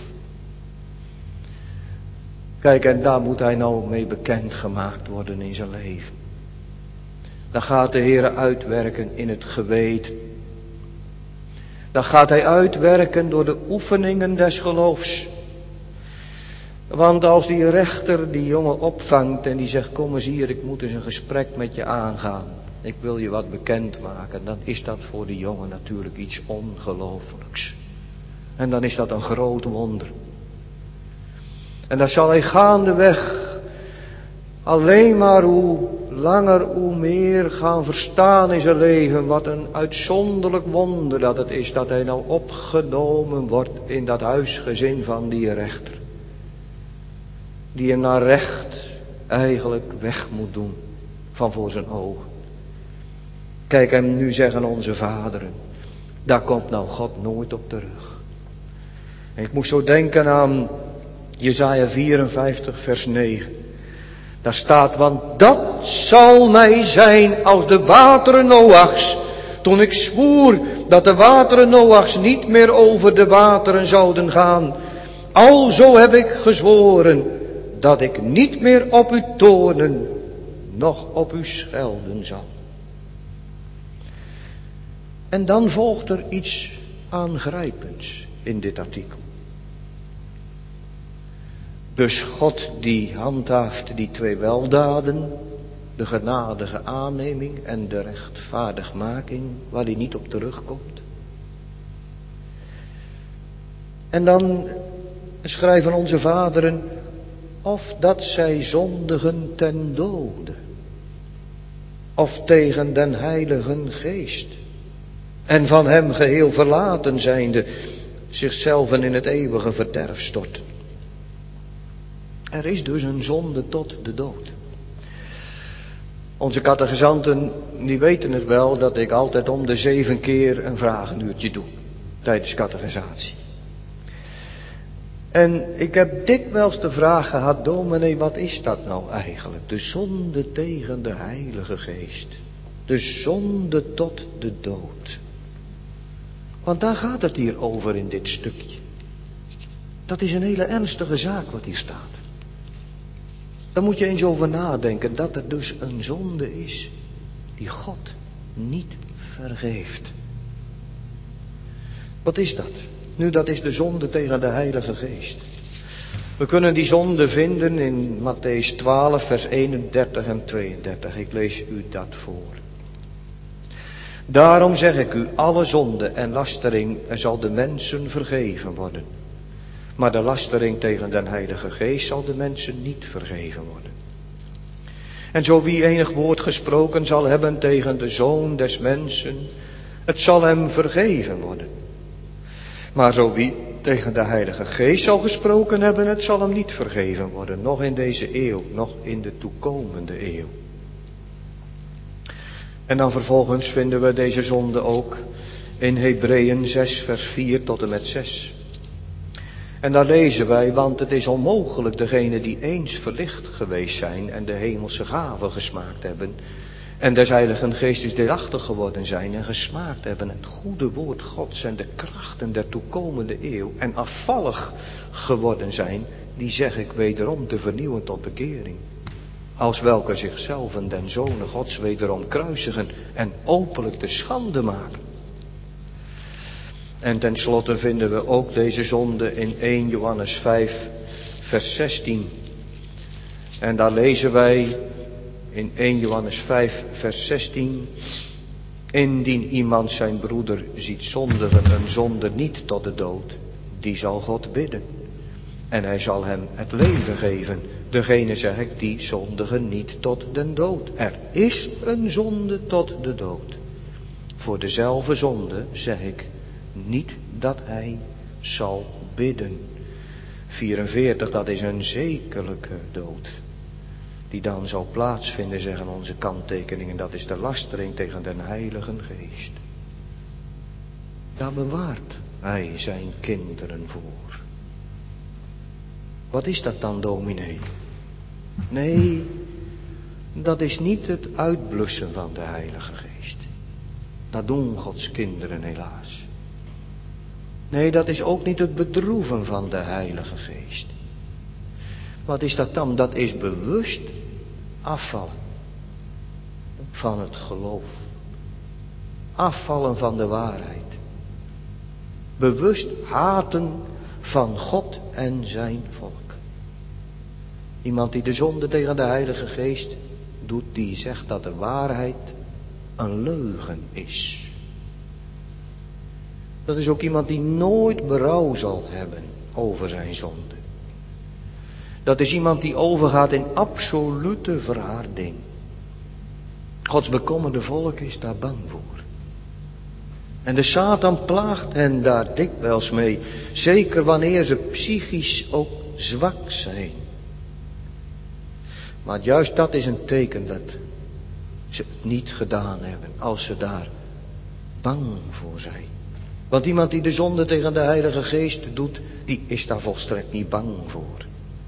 Kijk, en daar moet hij nou mee bekendgemaakt worden in zijn leven. Dan gaat de Heer uitwerken in het geweten. Dan gaat hij uitwerken door de oefeningen des geloofs. Want als die rechter die jongen opvangt en die zegt, kom eens hier, ik moet eens een gesprek met je aangaan. Ik wil je wat bekendmaken. Dan is dat voor die jongen natuurlijk iets ongelooflijks. En dan is dat een groot wonder. En dan zal hij gaandeweg alleen maar hoe langer hoe meer gaan verstaan in zijn leven. Wat een uitzonderlijk wonder dat het is dat hij nou opgenomen wordt in dat huisgezin van die rechter. Die hem naar recht eigenlijk weg moet doen van voor zijn ogen. Kijk, en nu zeggen onze vaderen, daar komt nou God nooit op terug. En ik moest zo denken aan Jesaja vierenvijftig vers negen. Daar staat, want dat zal mij zijn als de wateren Noachs. Toen ik zwoer dat de wateren Noachs niet meer over de wateren zouden gaan. Alzo heb ik gezworen dat ik niet meer op u toornen, noch op u schelden zal. En dan volgt er iets aangrijpends in dit artikel. Dus God die handhaaft die twee weldaden, de genadige aanneming en de rechtvaardigmaking, waar hij niet op terugkomt. En dan schrijven onze vaderen, of dat zij zondigen ten dode, of tegen den Heiligen Geest, en van hem geheel verlaten zijnde, zichzelf in het eeuwige verderf storten. Er is dus een zonde tot de dood. Onze catechizanten, die weten het wel, dat ik altijd om de zeven keer een vragenuurtje doe, tijdens catechisatie. En ik heb dikwijls de vraag gehad, dominee, wat is dat nou eigenlijk? De zonde tegen de Heilige Geest. De zonde tot de dood. Want daar gaat het hier over in dit stukje. Dat is een hele ernstige zaak wat hier staat. Daar moet je eens over nadenken, dat er dus een zonde is die God niet vergeeft. Wat is dat? Nu, dat is de zonde tegen de Heilige Geest. We kunnen die zonde vinden in Mattheüs twaalf, vers eenendertig en tweeëndertig. Ik lees u dat voor. Daarom zeg ik u, alle zonde en lastering zal de mensen vergeven worden. Maar de lastering tegen den Heilige Geest zal de mensen niet vergeven worden. En zo wie enig woord gesproken zal hebben tegen de Zoon des mensen, het zal hem vergeven worden. Maar zo wie tegen de Heilige Geest zal gesproken hebben, het zal hem niet vergeven worden. Nog in deze eeuw, nog in de toekomende eeuw. En dan vervolgens vinden we deze zonde ook in Hebreeën zes vers vier tot en met zes. En daar lezen wij, want het is onmogelijk degene die eens verlicht geweest zijn en de hemelse gaven gesmaakt hebben en des Heiligen Geestes deelachtig geworden zijn en gesmaakt hebben het goede woord Gods en de krachten der toekomende eeuw en afvallig geworden zijn, die zeg ik wederom te vernieuwen tot bekering. Als welke zichzelf en den Zonen Gods wederom kruisigen en openlijk te schande maken. En tenslotte vinden we ook deze zonde in eerste Johannes vijf vers zestien. En daar lezen wij in eerste Johannes vijf vers zestien. Indien iemand zijn broeder ziet zondigen, een zonde niet tot de dood, die zal God bidden. En hij zal hem het leven geven. Degene, zeg ik, die zondigen niet tot den dood. Er is een zonde tot de dood. Voor dezelfde zonde, zeg ik, niet dat hij zal bidden. vierenveertig, dat is een zekerlijke dood. Die dan zal plaatsvinden, zeggen onze kanttekeningen. Dat is de lastering tegen den Heilige Geest. Daar bewaart hij zijn kinderen voor. Wat is dat dan, dominee? Nee, dat is niet het uitblussen van de Heilige Geest. Dat doen Gods kinderen helaas. Nee, dat is ook niet het bedroeven van de Heilige Geest. Wat is dat dan? Dat is bewust afvallen van het geloof. Afvallen van de waarheid. Bewust haten van God en zijn volk. Iemand die de zonde tegen de Heilige Geest doet, die zegt dat de waarheid een leugen is. Dat is ook iemand die nooit berouw zal hebben over zijn zonde. Dat is iemand die overgaat in absolute verharding. Gods bekommerde volk is daar bang voor. En de Satan plaagt hen daar dikwijls mee. Zeker wanneer ze psychisch ook zwak zijn. Maar juist dat is een teken dat ze het niet gedaan hebben. Als ze daar bang voor zijn. Want iemand die de zonde tegen de Heilige Geest doet, die is daar volstrekt niet bang voor.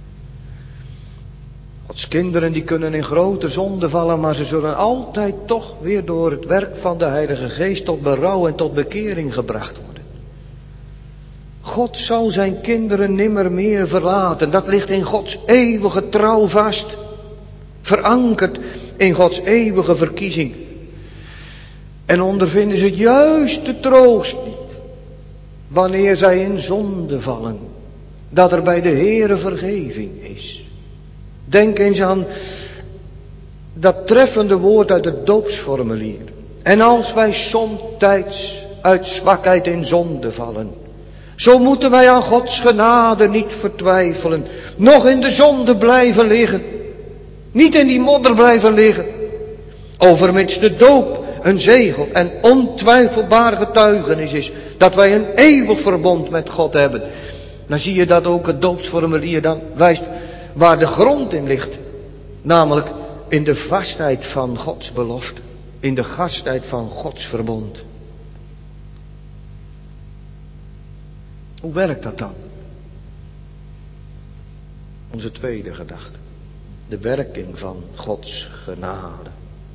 Gods kinderen die kunnen in grote zonde vallen, maar ze zullen altijd toch weer door het werk van de Heilige Geest tot berouw en tot bekering gebracht worden. God zal zijn kinderen nimmer meer verlaten. Dat ligt in Gods eeuwige trouw vast. Verankerd in Gods eeuwige verkiezing. En ondervinden ze juist de troost niet. Wanneer zij in zonde vallen. Dat er bij de Heere vergeving is. Denk eens aan dat treffende woord uit het doopsformulier. En als wij somtijds uit zwakheid in zonde vallen. Zo moeten wij aan Gods genade niet vertwijfelen. Nog in de zonde blijven liggen. Niet in die modder blijven liggen. Overmits de doop een zegel en ontwijfelbaar getuigenis is. Dat wij een eeuwig verbond met God hebben. Dan zie je dat ook het doopsformulier dan wijst waar de grond in ligt. Namelijk in de vastheid van Gods belofte. In de gastheid van Gods verbond. Hoe werkt dat dan? Onze tweede gedachte. De werking van Gods genade.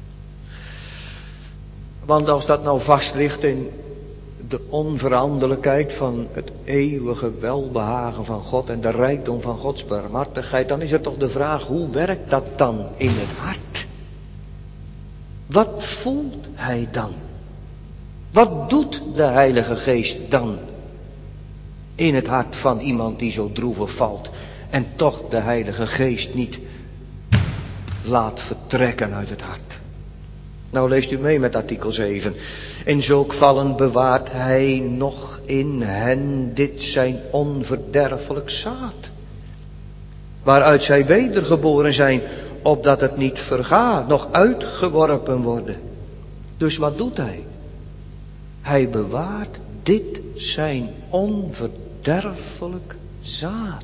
Want als dat nou vast ligt in de onveranderlijkheid van het eeuwige welbehagen van God en de rijkdom van Gods barmhartigheid, dan is het toch de vraag, hoe werkt dat dan in het hart? Wat voelt hij dan? Wat doet de Heilige Geest dan in het hart van iemand die zo droevig valt en toch de Heilige Geest niet laat vertrekken uit het hart? Nou leest u mee met artikel zeven. In zulk vallen bewaart hij nog in hen dit zijn onverderfelijk zaad. Waaruit zij wedergeboren zijn, opdat het niet vergaat, nog uitgeworpen worden. Dus wat doet hij? Hij bewaart dit zijn onverderfelijk zaad.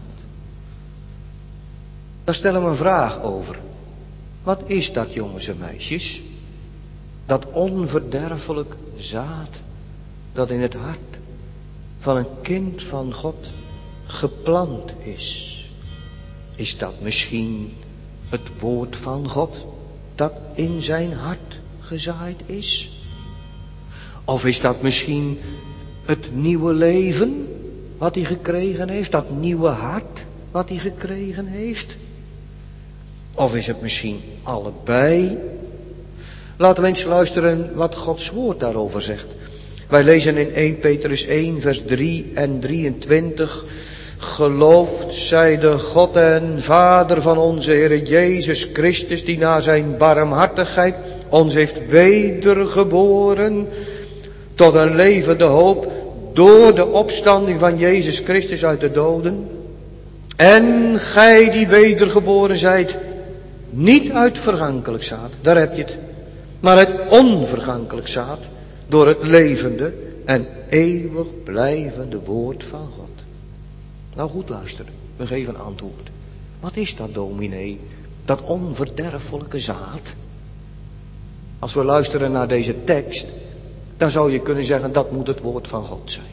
Daar stellen we een vraag over. Wat is dat, jongens en meisjes? Dat onverderfelijk zaad dat in het hart van een kind van God geplant is. Is dat misschien het woord van God dat in zijn hart gezaaid is? Of is dat misschien het nieuwe leven wat hij gekregen heeft? Dat nieuwe hart wat hij gekregen heeft? Of is het misschien allebei? Laten we eens luisteren wat Gods woord daarover zegt. Wij lezen in eerste Petrus één vers drie en drieëntwintig. Geloofd zij de God en Vader van onze Heer Jezus Christus, die naar zijn barmhartigheid ons heeft wedergeboren tot een levende hoop door de opstanding van Jezus Christus uit de doden. En gij die wedergeboren zijt, niet uit vergankelijk zaad, daar heb je het, maar uit onvergankelijk zaad, door het levende en eeuwig blijvende woord van God. Nou goed luisteren, we geven antwoord. Wat is dat, dominee? Dat onverderfelijke zaad? Als we luisteren naar deze tekst, dan zou je kunnen zeggen, dat moet het woord van God zijn.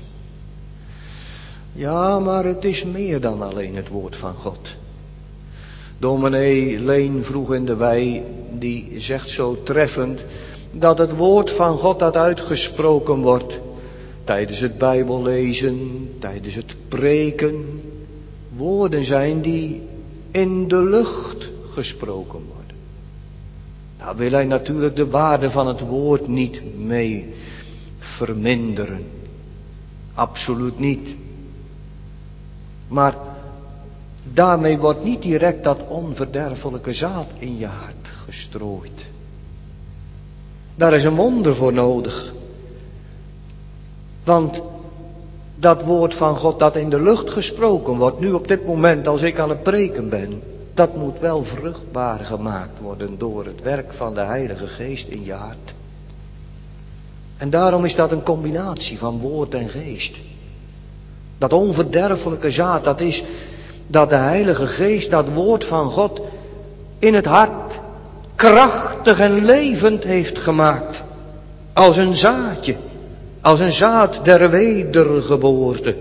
Ja, maar het is meer dan alleen het woord van God. Dominee Leen vroeg in de wei, die zegt zo treffend, dat het woord van God dat uitgesproken wordt, tijdens het Bijbellezen, tijdens het preken, woorden zijn die in de lucht gesproken worden. Nou wil hij natuurlijk de waarde van het woord niet mee verminderen. Absoluut niet. Maar daarmee wordt niet direct dat onverderfelijke zaad in je hart gestrooid. Daar is een wonder voor nodig. Want dat woord van God dat in de lucht gesproken wordt, nu op dit moment als ik aan het preken ben, dat moet wel vruchtbaar gemaakt worden door het werk van de Heilige Geest in je hart. En daarom is dat een combinatie van woord en geest. Dat onverderfelijke zaad, dat is dat de Heilige Geest dat woord van God in het hart krachtig en levend heeft gemaakt. Als een zaadje, als een zaad der wedergeboorte.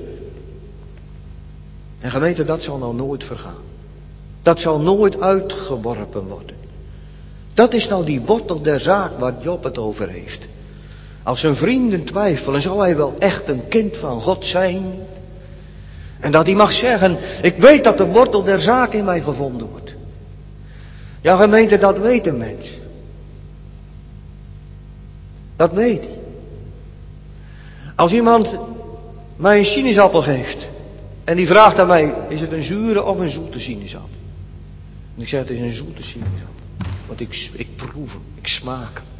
En gemeente, dat zal nou nooit vergaan. Dat zal nooit uitgeworpen worden. Dat is nou die wortel der zaak waar Job het over heeft. Als zijn vrienden twijfelen, zal hij wel echt een kind van God zijn? En dat hij mag zeggen, ik weet dat de wortel der zaak in mij gevonden wordt. Ja, gemeente, dat weet een mens. Dat weet hij. Als iemand mij een sinaasappel geeft en die vraagt aan mij, is het een zure of een zoete sinaasappel? En ik zeg, het is een zoete sinaasappel. Want ik, ik proef hem, ik smaak hem.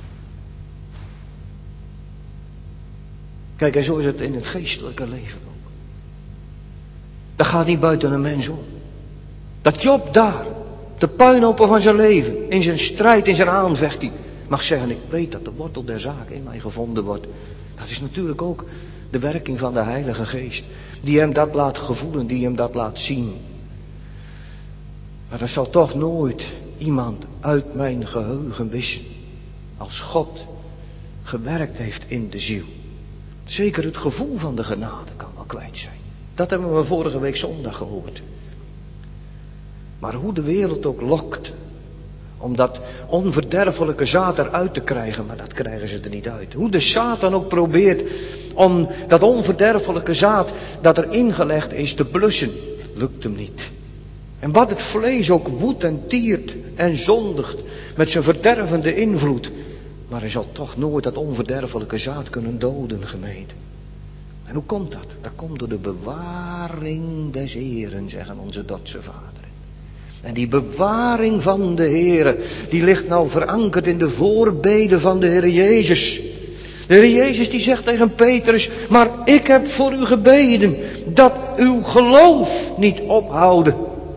Kijk, en zo is het in het geestelijke leven ook. Dat gaat niet buiten een mens om. Dat Job daar, de puinhopen van zijn leven, in zijn strijd, in zijn aanvechting, mag zeggen, ik weet dat de wortel der zaak in mij gevonden wordt. Dat is natuurlijk ook de werking van de Heilige Geest. Die hem dat laat gevoelen, die hem dat laat zien. Maar dat zal toch nooit iemand uit mijn geheugen wissen. Als God gewerkt heeft in de ziel. Zeker het gevoel van de genade kan wel kwijt zijn. Dat hebben we vorige week zondag gehoord. Maar hoe de wereld ook lokt om dat onverderfelijke zaad eruit te krijgen, maar dat krijgen ze er niet uit. Hoe de Satan ook probeert om dat onverderfelijke zaad dat er ingelegd is te blussen, lukt hem niet. En wat het vlees ook woedt en tiert en zondigt met zijn verdervende invloed, maar hij zal toch nooit dat onverderfelijke zaad kunnen doden, gemeente. En hoe komt dat? Dat komt door de bewaring des Heeren, zeggen onze Dotse vaderen. En die bewaring van de Heere, die ligt nou verankerd in de voorbeden van de Heer Jezus. De Heer Jezus die zegt tegen Petrus, maar ik heb voor u gebeden dat uw geloof niet ophouden.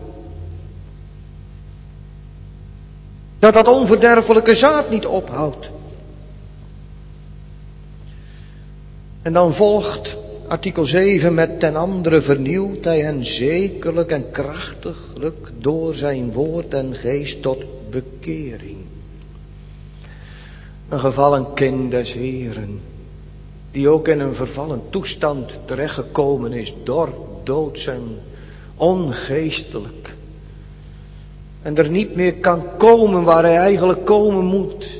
Dat dat onverderfelijke zaad niet ophoudt. En dan volgt artikel zeven met ten andere vernieuwt hij hen zekerlijk en krachtiglijk door zijn woord en geest tot bekering. Een gevallen kind des Heeren, die ook in een vervallen toestand terechtgekomen is, door doods en ongeestelijk. En er niet meer kan komen waar hij eigenlijk komen moet.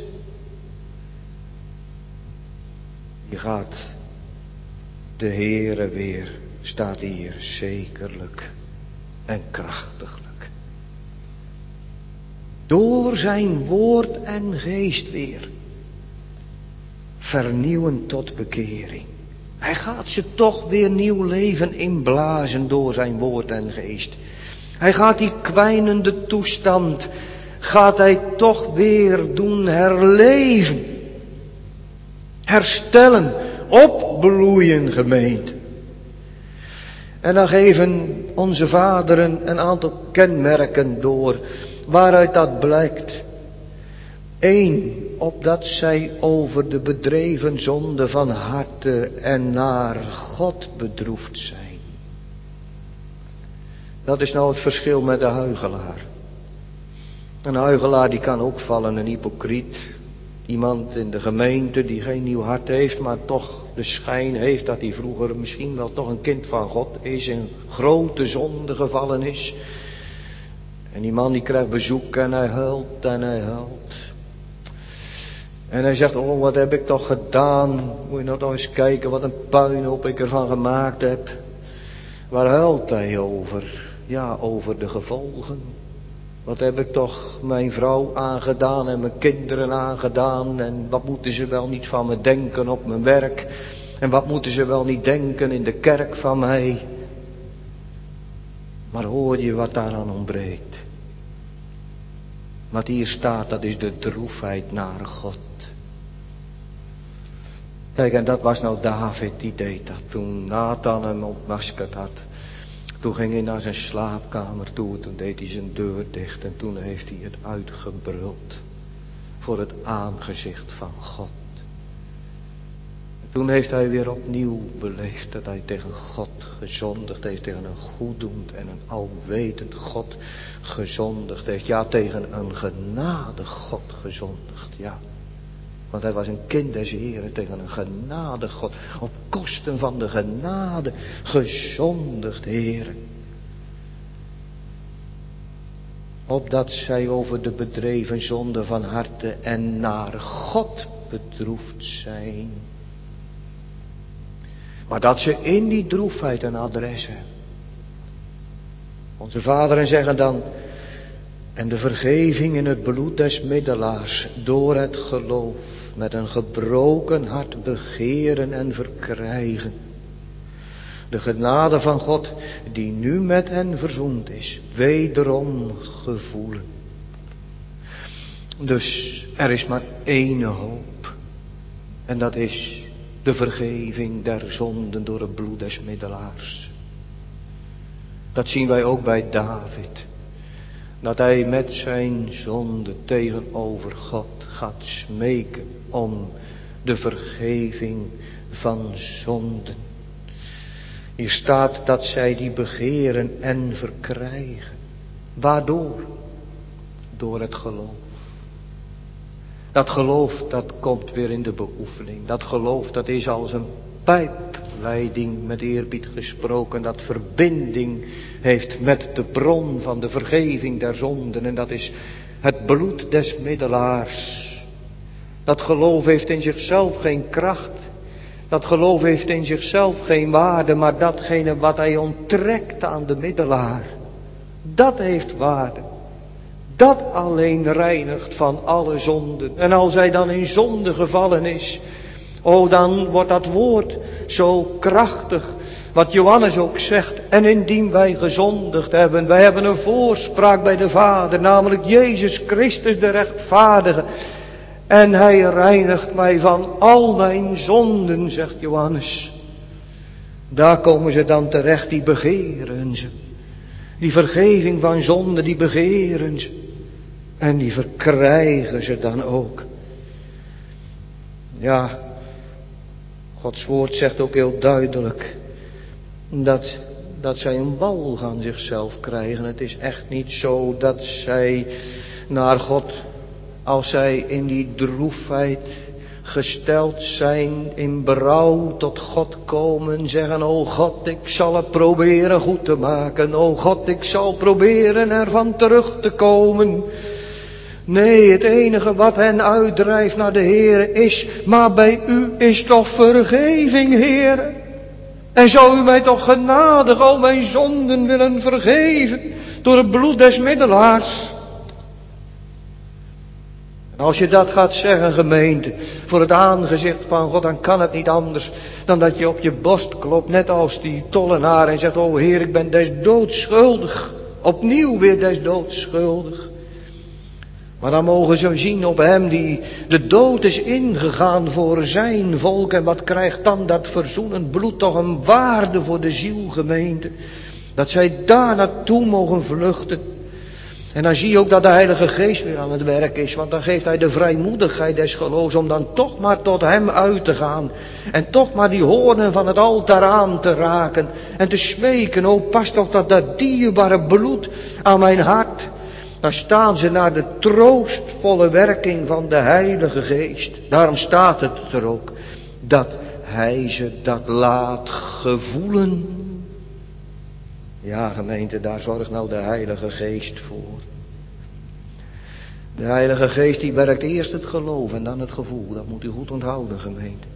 Je gaat de Heere weer, staat hier, zekerlijk en krachtiglijk. Door zijn woord en geest weer. Vernieuwen tot bekering. Hij gaat ze toch weer nieuw leven inblazen door zijn woord en geest. Hij gaat die kwijnende toestand, gaat hij toch weer doen herleven. Herstellen, opbloeien, gemeente. En dan geven onze vaderen een aantal kenmerken door, waaruit dat blijkt. Eén, opdat zij over de bedreven zonde van harte en naar God bedroefd zijn. Dat is nou het verschil met de huichelaar. Een huichelaar die kan ook vallen, een hypocriet. Iemand in de gemeente die geen nieuw hart heeft, maar toch de schijn heeft dat hij vroeger misschien wel toch een kind van God is, in grote zonde gevallen is. En die man die krijgt bezoek en hij huilt en hij huilt. En hij zegt, oh wat heb ik toch gedaan, moet je nou toch eens kijken wat een puinhoop ik ervan gemaakt heb. Waar huilt hij over? Ja, over de gevolgen. Wat heb ik toch mijn vrouw aangedaan en mijn kinderen aangedaan. En wat moeten ze wel niet van me denken op mijn werk. En wat moeten ze wel niet denken in de kerk van mij. Maar hoor je wat daaraan ontbreekt. Wat hier staat, dat is de droefheid naar God. Kijk, en dat was nou David, die deed dat. Toen Nathan hem ontmaskerd had. Toen ging hij naar zijn slaapkamer toe. Toen deed hij zijn deur dicht. En toen heeft hij het uitgebruld. Voor het aangezicht van God. En toen heeft hij weer opnieuw beleefd dat hij tegen God gezondigd heeft. Tegen een goeddoend en een alwetend God gezondigd heeft. Ja, tegen een genadig God gezondigd. Ja. Want hij was een kind des Heren, tegen een genadig God. Op kosten van de genade gezondigd, Heren. Opdat zij over de bedreven zonde van harte en naar God bedroefd zijn. Maar dat ze in die droefheid een adres hebben. Onze vaderen zeggen dan, en de vergeving in het bloed des middelaars door het geloof met een gebroken hart begeren en verkrijgen. De genade van God die nu met hen verzoend is, wederom gevoelen. Dus er is maar één hoop. En dat is de vergeving der zonden door het bloed des middelaars. Dat zien wij ook bij David. Dat hij met zijn zonde tegenover God gaat smeken om de vergeving van zonden. Hier staat dat zij die begeren en verkrijgen. Waardoor? Door het geloof. Dat geloof dat komt weer in de beoefening. Dat geloof dat is als een pijpleiding, met eerbied gesproken, dat verbinding heeft met de bron van de vergeving der zonden. En dat is het bloed des middelaars. Dat geloof heeft in zichzelf geen kracht. Dat geloof heeft in zichzelf geen waarde, maar datgene wat hij onttrekt aan de middelaar, dat heeft waarde. Dat alleen reinigt van alle zonden. En als hij dan in zonde gevallen is, oh, dan wordt dat woord zo krachtig, wat Johannes ook zegt. En indien wij gezondigd hebben, wij hebben een voorspraak bij de Vader, namelijk Jezus Christus de rechtvaardige. En hij reinigt mij van al mijn zonden, zegt Johannes. Daar komen ze dan terecht, die begeren ze. Die vergeving van zonde, die begeren ze. En die verkrijgen ze dan ook. Ja, Gods woord zegt ook heel duidelijk dat, dat zij een walg aan zichzelf krijgen. Het is echt niet zo dat zij naar God, als zij in die droefheid gesteld zijn, in berouw tot God komen, zeggen, o God, ik zal het proberen goed te maken. O God, ik zal proberen ervan terug te komen. Nee, het enige wat hen uitdrijft naar de Heere is, maar bij u is toch vergeving, Heere. En zou u mij toch genadig al mijn zonden willen vergeven door het bloed des middelaars. En als je dat gaat zeggen, gemeente, voor het aangezicht van God, dan kan het niet anders dan dat je op je borst klopt, net als die tollenaar, en zegt, o Heer, ik ben des doods schuldig. Opnieuw weer des doods schuldig. Maar dan mogen ze zien op hem die de dood is ingegaan voor zijn volk. En wat krijgt dan dat verzoenend bloed toch een waarde voor de zielgemeente. Dat zij daar naartoe mogen vluchten. En dan zie je ook dat de Heilige Geest weer aan het werk is. Want dan geeft hij de vrijmoedigheid des geloofs om dan toch maar tot hem uit te gaan. En toch maar die hoornen van het altaar aan te raken. En te smeken, o pas toch dat dat dierbare bloed aan mijn hart. Dan staan ze naar de troostvolle werking van de Heilige Geest. Daarom staat het er ook. Dat hij ze dat laat gevoelen. Ja, gemeente, daar zorgt nou de Heilige Geest voor. De Heilige Geest die werkt eerst het geloof en dan het gevoel. Dat moet u goed onthouden, gemeente.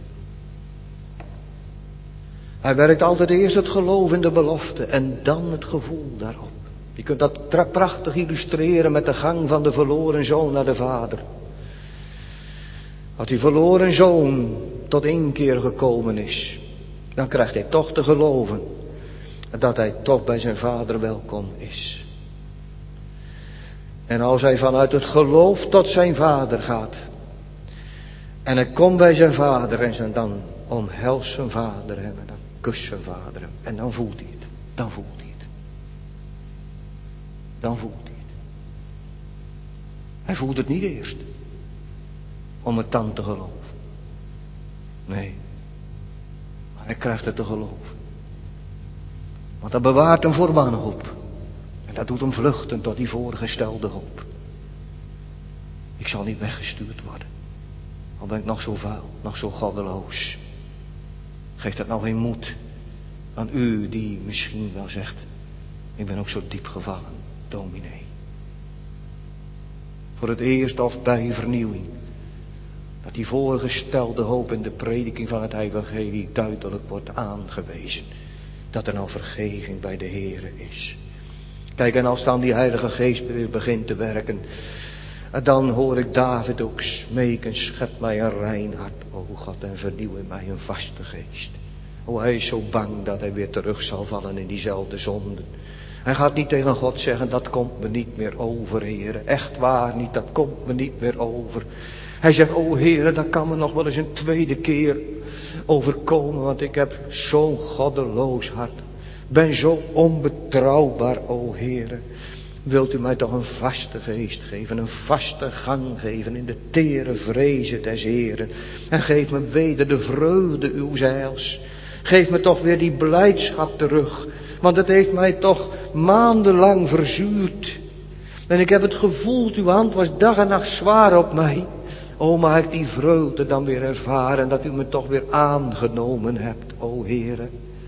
Hij werkt altijd eerst het geloof in de belofte en dan het gevoel daarop. Je kunt dat prachtig illustreren met de gang van de verloren zoon naar de vader. Als die verloren zoon tot inkeer gekomen is, dan krijgt hij toch te geloven dat hij toch bij zijn vader welkom is. En als hij vanuit het geloof tot zijn vader gaat, en hij komt bij zijn vader en zijn dan omhelst zijn vader hem, en dan kust zijn vader hem, en dan voelt hij het, dan voelt hij het. Dan voelt hij het. Hij voelt het niet eerst, om het dan te geloven. Nee, maar hij krijgt het te geloven. Want dat bewaart hem voor wanhoop. En dat doet hem vluchten tot die voorgestelde hoop. Ik zal niet weggestuurd worden. Al ben ik nog zo vuil, nog zo goddeloos. Geeft dat nou geen moed aan u die misschien wel zegt, ik ben ook zo diep gevallen, dominee. Voor het eerst of bij vernieuwing. Dat die voorgestelde hoop in de prediking van het evangelie duidelijk wordt aangewezen. Dat er nou vergeving bij de Heere is. Kijk, en als dan die Heilige Geest weer begint te werken, dan hoor ik David ook smeken, schep mij een rein hart, o God, en vernieuw in mij een vaste geest. O, hij is zo bang dat hij weer terug zal vallen in diezelfde zonden. Hij gaat niet tegen God zeggen, dat komt me niet meer over, Heere. Echt waar niet, dat komt me niet meer over. Hij zegt, o Heere, dat kan me nog wel eens een tweede keer overkomen, want ik heb zo'n goddeloos hart. Ben zo onbetrouwbaar, o Heere. Wilt u mij toch een vaste geest geven, een vaste gang geven in de tere vrezen des Heeren. En geef me weder de vreugde uw heils. Geef me toch weer die blijdschap terug, want het heeft mij toch maandenlang verzuurd. En ik heb het gevoeld, uw hand was dag en nacht zwaar op mij. O, mag ik die vreugde dan weer ervaren, dat u me toch weer aangenomen hebt, o Heere.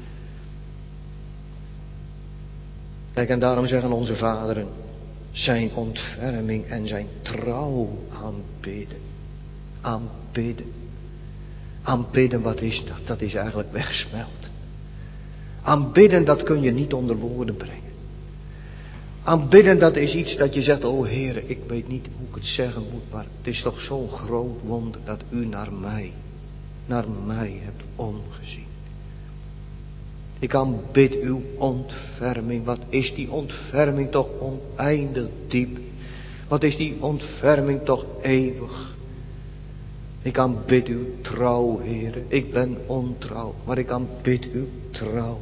Kijk, en daarom zeggen onze vaderen, zijn ontferming en zijn trouw aanbidden. Aanbidden. Aanbidden, wat is dat? Dat is eigenlijk wegsmelt. Aanbidden, dat kun je niet onder woorden brengen. Aanbidden, dat is iets dat je zegt, o Heere, ik weet niet hoe ik het zeggen moet, maar het is toch zo'n groot wonder dat u naar mij, naar mij hebt omgezien. Ik aanbid uw ontferming. Wat is die ontferming toch oneindig diep. Wat is die ontferming toch eeuwig. Ik aanbid uw trouw, Heere. Ik ben ontrouw, maar ik aanbid uw trouw.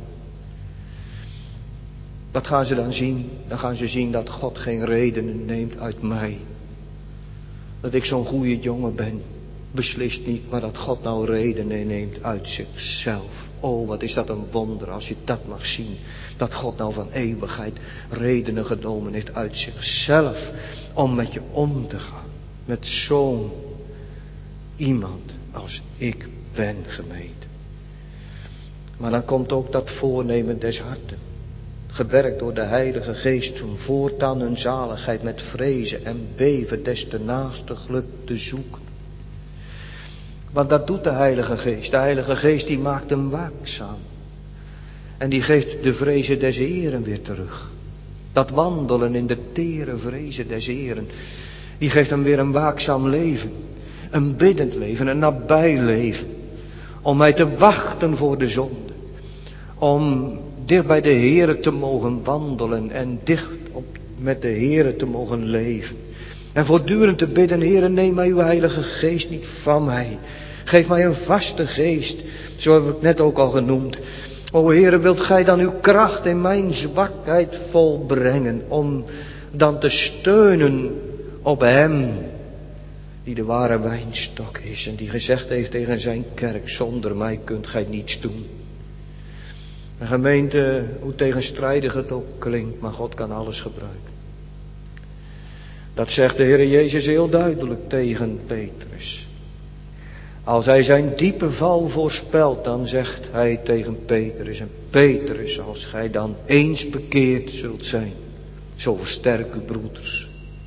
Wat gaan ze dan zien? Dan gaan ze zien dat God geen redenen neemt uit mij. Dat ik zo'n goede jongen ben. Beslist niet, maar dat God nou redenen neemt uit zichzelf. Oh, wat is dat een wonder als je dat mag zien. Dat God nou van eeuwigheid redenen genomen heeft uit zichzelf. Om met je om te gaan. Met zo'n iemand als ik ben, gemeente. Maar dan komt ook dat voornemen des harten. Gewerkt door de Heilige Geest om voortaan een zaligheid met vrezen en beven des te naaste geluk te zoeken. Want dat doet de Heilige Geest. De Heilige Geest die maakt hem waakzaam. En die geeft de vrezen des Heeren weer terug. Dat wandelen in de tere vrezen des Heeren. Die geeft hem weer een waakzaam leven. Een biddend leven, een nabij leven. Om mij te wachten voor de zonde. Om dicht bij de Heere te mogen wandelen en dicht op met de Heere te mogen leven. En voortdurend te bidden, Heere, neem mij uw heilige geest niet van mij. Geef mij een vaste geest, zo heb ik net ook al genoemd. O Heere, wilt gij dan uw kracht in mijn zwakheid volbrengen, om dan te steunen op hem, die de ware wijnstok is en die gezegd heeft tegen zijn kerk, zonder mij kunt gij niets doen. Een gemeente, hoe tegenstrijdig het ook klinkt, maar God kan alles gebruiken. Dat zegt de Heer Jezus heel duidelijk tegen Petrus. Als hij zijn diepe val voorspelt, dan zegt hij tegen Petrus, en Petrus, als gij dan eens bekeerd zult zijn, zo versterk uw broeders.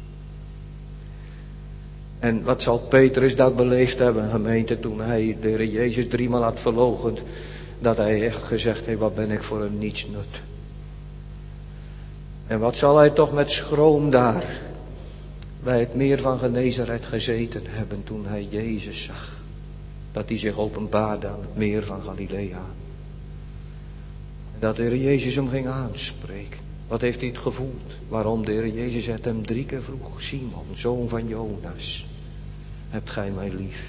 En wat zal Petrus dat beleefd hebben, gemeente, toen hij de Heer Jezus driemaal had verloochend, dat hij echt gezegd heeft, wat ben ik voor een nietsnut. En wat zal hij toch met schroom daar bij het meer van Genezaret gezeten hebben toen hij Jezus zag. Dat hij zich openbaarde aan het meer van Galilea. En dat de Heer Jezus hem ging aanspreken. Wat heeft hij het gevoeld? Waarom de Heer Jezus het hem drie keer vroeg. Simon, zoon van Jonas, hebt gij mij lief?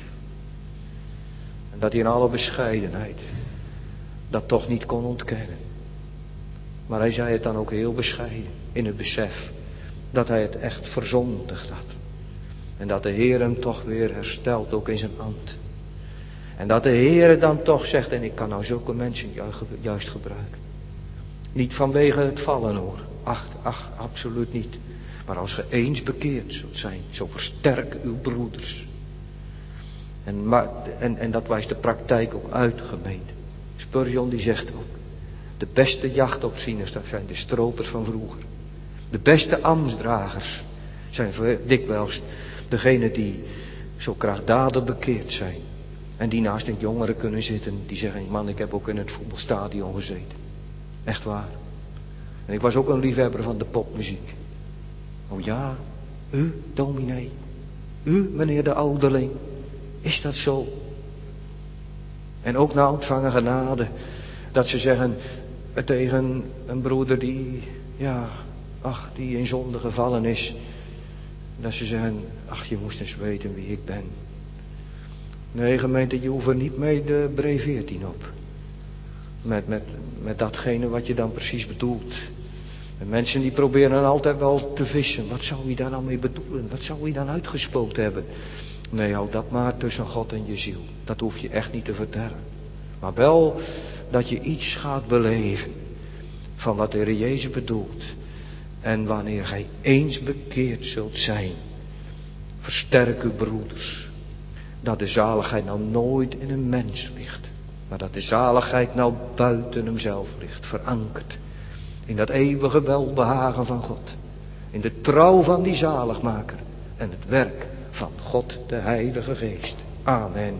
En dat hij in alle bescheidenheid dat toch niet kon ontkennen. Maar hij zei het dan ook heel bescheiden, in het besef dat hij het echt verzondigd had. En dat de Heer hem toch weer herstelt, ook in zijn ambt. En dat de Heer dan toch zegt, en ik kan nou zulke mensen juist gebruiken. Niet vanwege het vallen hoor, ach, ach, absoluut niet. Maar als ge eens bekeerd zult zijn, zo versterk uw broeders. En, maar, en, en dat wijst de praktijk ook uit, gemeente. Spurgeon die zegt ook, de beste jachtopzieners, dat zijn de stropers van vroeger. De beste ambtsdragers zijn dikwijls degenen die zo krachtdadig bekeerd zijn. En die naast een jongere kunnen zitten, die zeggen, man, ik heb ook in het voetbalstadion gezeten. Echt waar. En ik was ook een liefhebber van de popmuziek. Oh ja, u, dominee, u, meneer de ouderling, is dat zo? En ook na ontvangen genade, dat ze zeggen tegen een broeder die, ja, ach, die in zonde gevallen is. Dat ze zeggen, ach, je moest eens weten wie ik ben. Nee, gemeente, je hoeft er niet mee de bree veertien op. Met, met, met datgene wat je dan precies bedoelt. En mensen die proberen dan altijd wel te vissen. Wat zou je daar nou mee bedoelen? Wat zou je dan uitgespookt hebben? Nee, hou dat maar tussen God en je ziel. Dat hoef je echt niet te vertellen. Maar wel dat je iets gaat beleven van wat de Heer Jezus bedoelt. En wanneer gij eens bekeerd zult zijn, versterk uw broeders. Dat de zaligheid nou nooit in een mens ligt, maar dat de zaligheid nou buiten hemzelf ligt, verankerd in dat eeuwige welbehagen van God. In de trouw van die zaligmaker en het werk van God de Heilige Geest. Amen.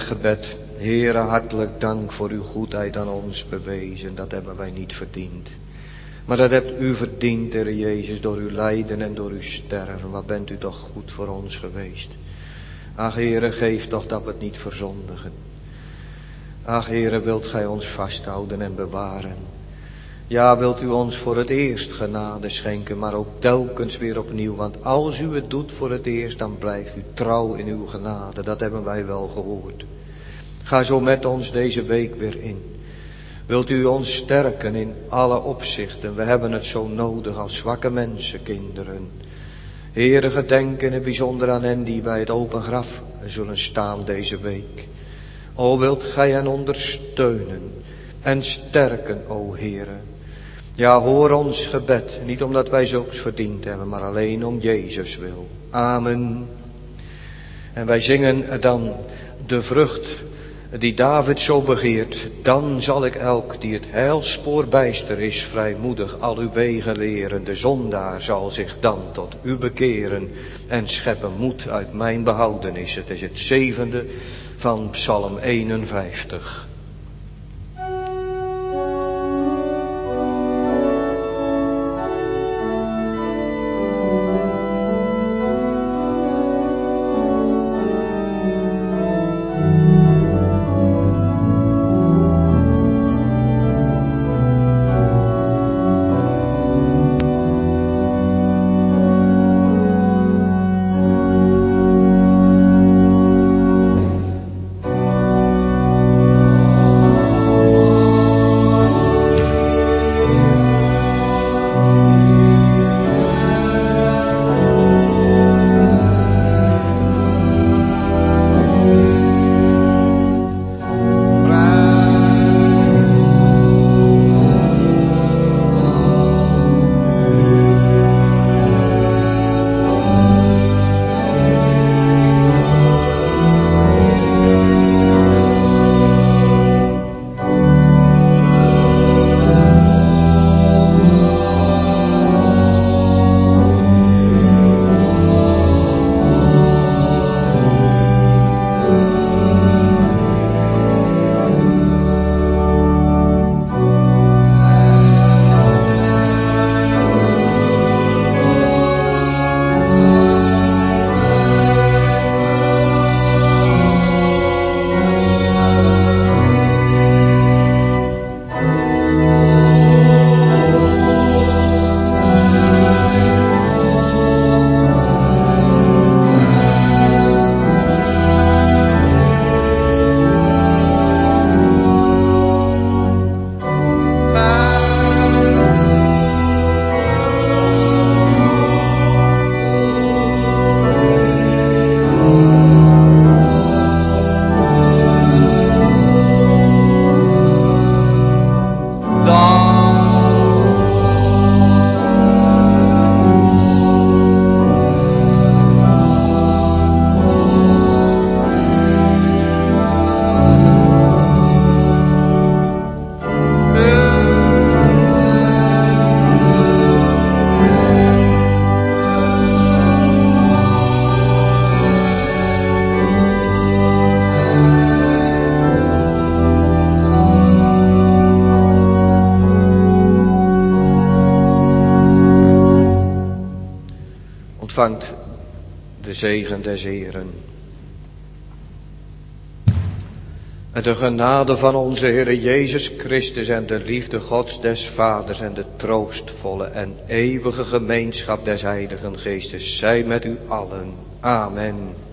met gebed. Heere, hartelijk dank voor uw goedheid aan ons bewezen. Dat hebben wij niet verdiend. Maar dat hebt u verdiend, Heere Jezus, door uw lijden en door uw sterven. Wat bent u toch goed voor ons geweest. Ach, Heere, geef toch dat we het niet verzondigen. Ach, Heere, wilt gij ons vasthouden en bewaren. Ja, wilt u ons voor het eerst genade schenken, maar ook telkens weer opnieuw. Want als u het doet voor het eerst, dan blijft u trouw in uw genade. Dat hebben wij wel gehoord. Ga zo met ons deze week weer in. Wilt u ons sterken in alle opzichten. We hebben het zo nodig als zwakke mensen, kinderen. Heere, gedenk in het bijzonder aan hen die bij het open graf zullen staan deze week. O, wilt gij hen ondersteunen en sterken, o Heere. Ja, hoor ons gebed, niet omdat wij zulks verdiend hebben, maar alleen om Jezus wil. Amen. En wij zingen dan de vrucht die David zo begeert. Dan zal ik elk die het heilspoor bijster is, vrijmoedig al uw wegen leren. De zondaar zal zich dan tot u bekeren en scheppen moed uit mijn behoudenis. Het is het zevende van Psalm eenenvijftig. Ontvangt de zegen des Heeren. En de genade van onze Heere Jezus Christus en de liefde Gods des Vaders en de troostvolle en eeuwige gemeenschap des Heiligen Geestes zij met u allen. Amen.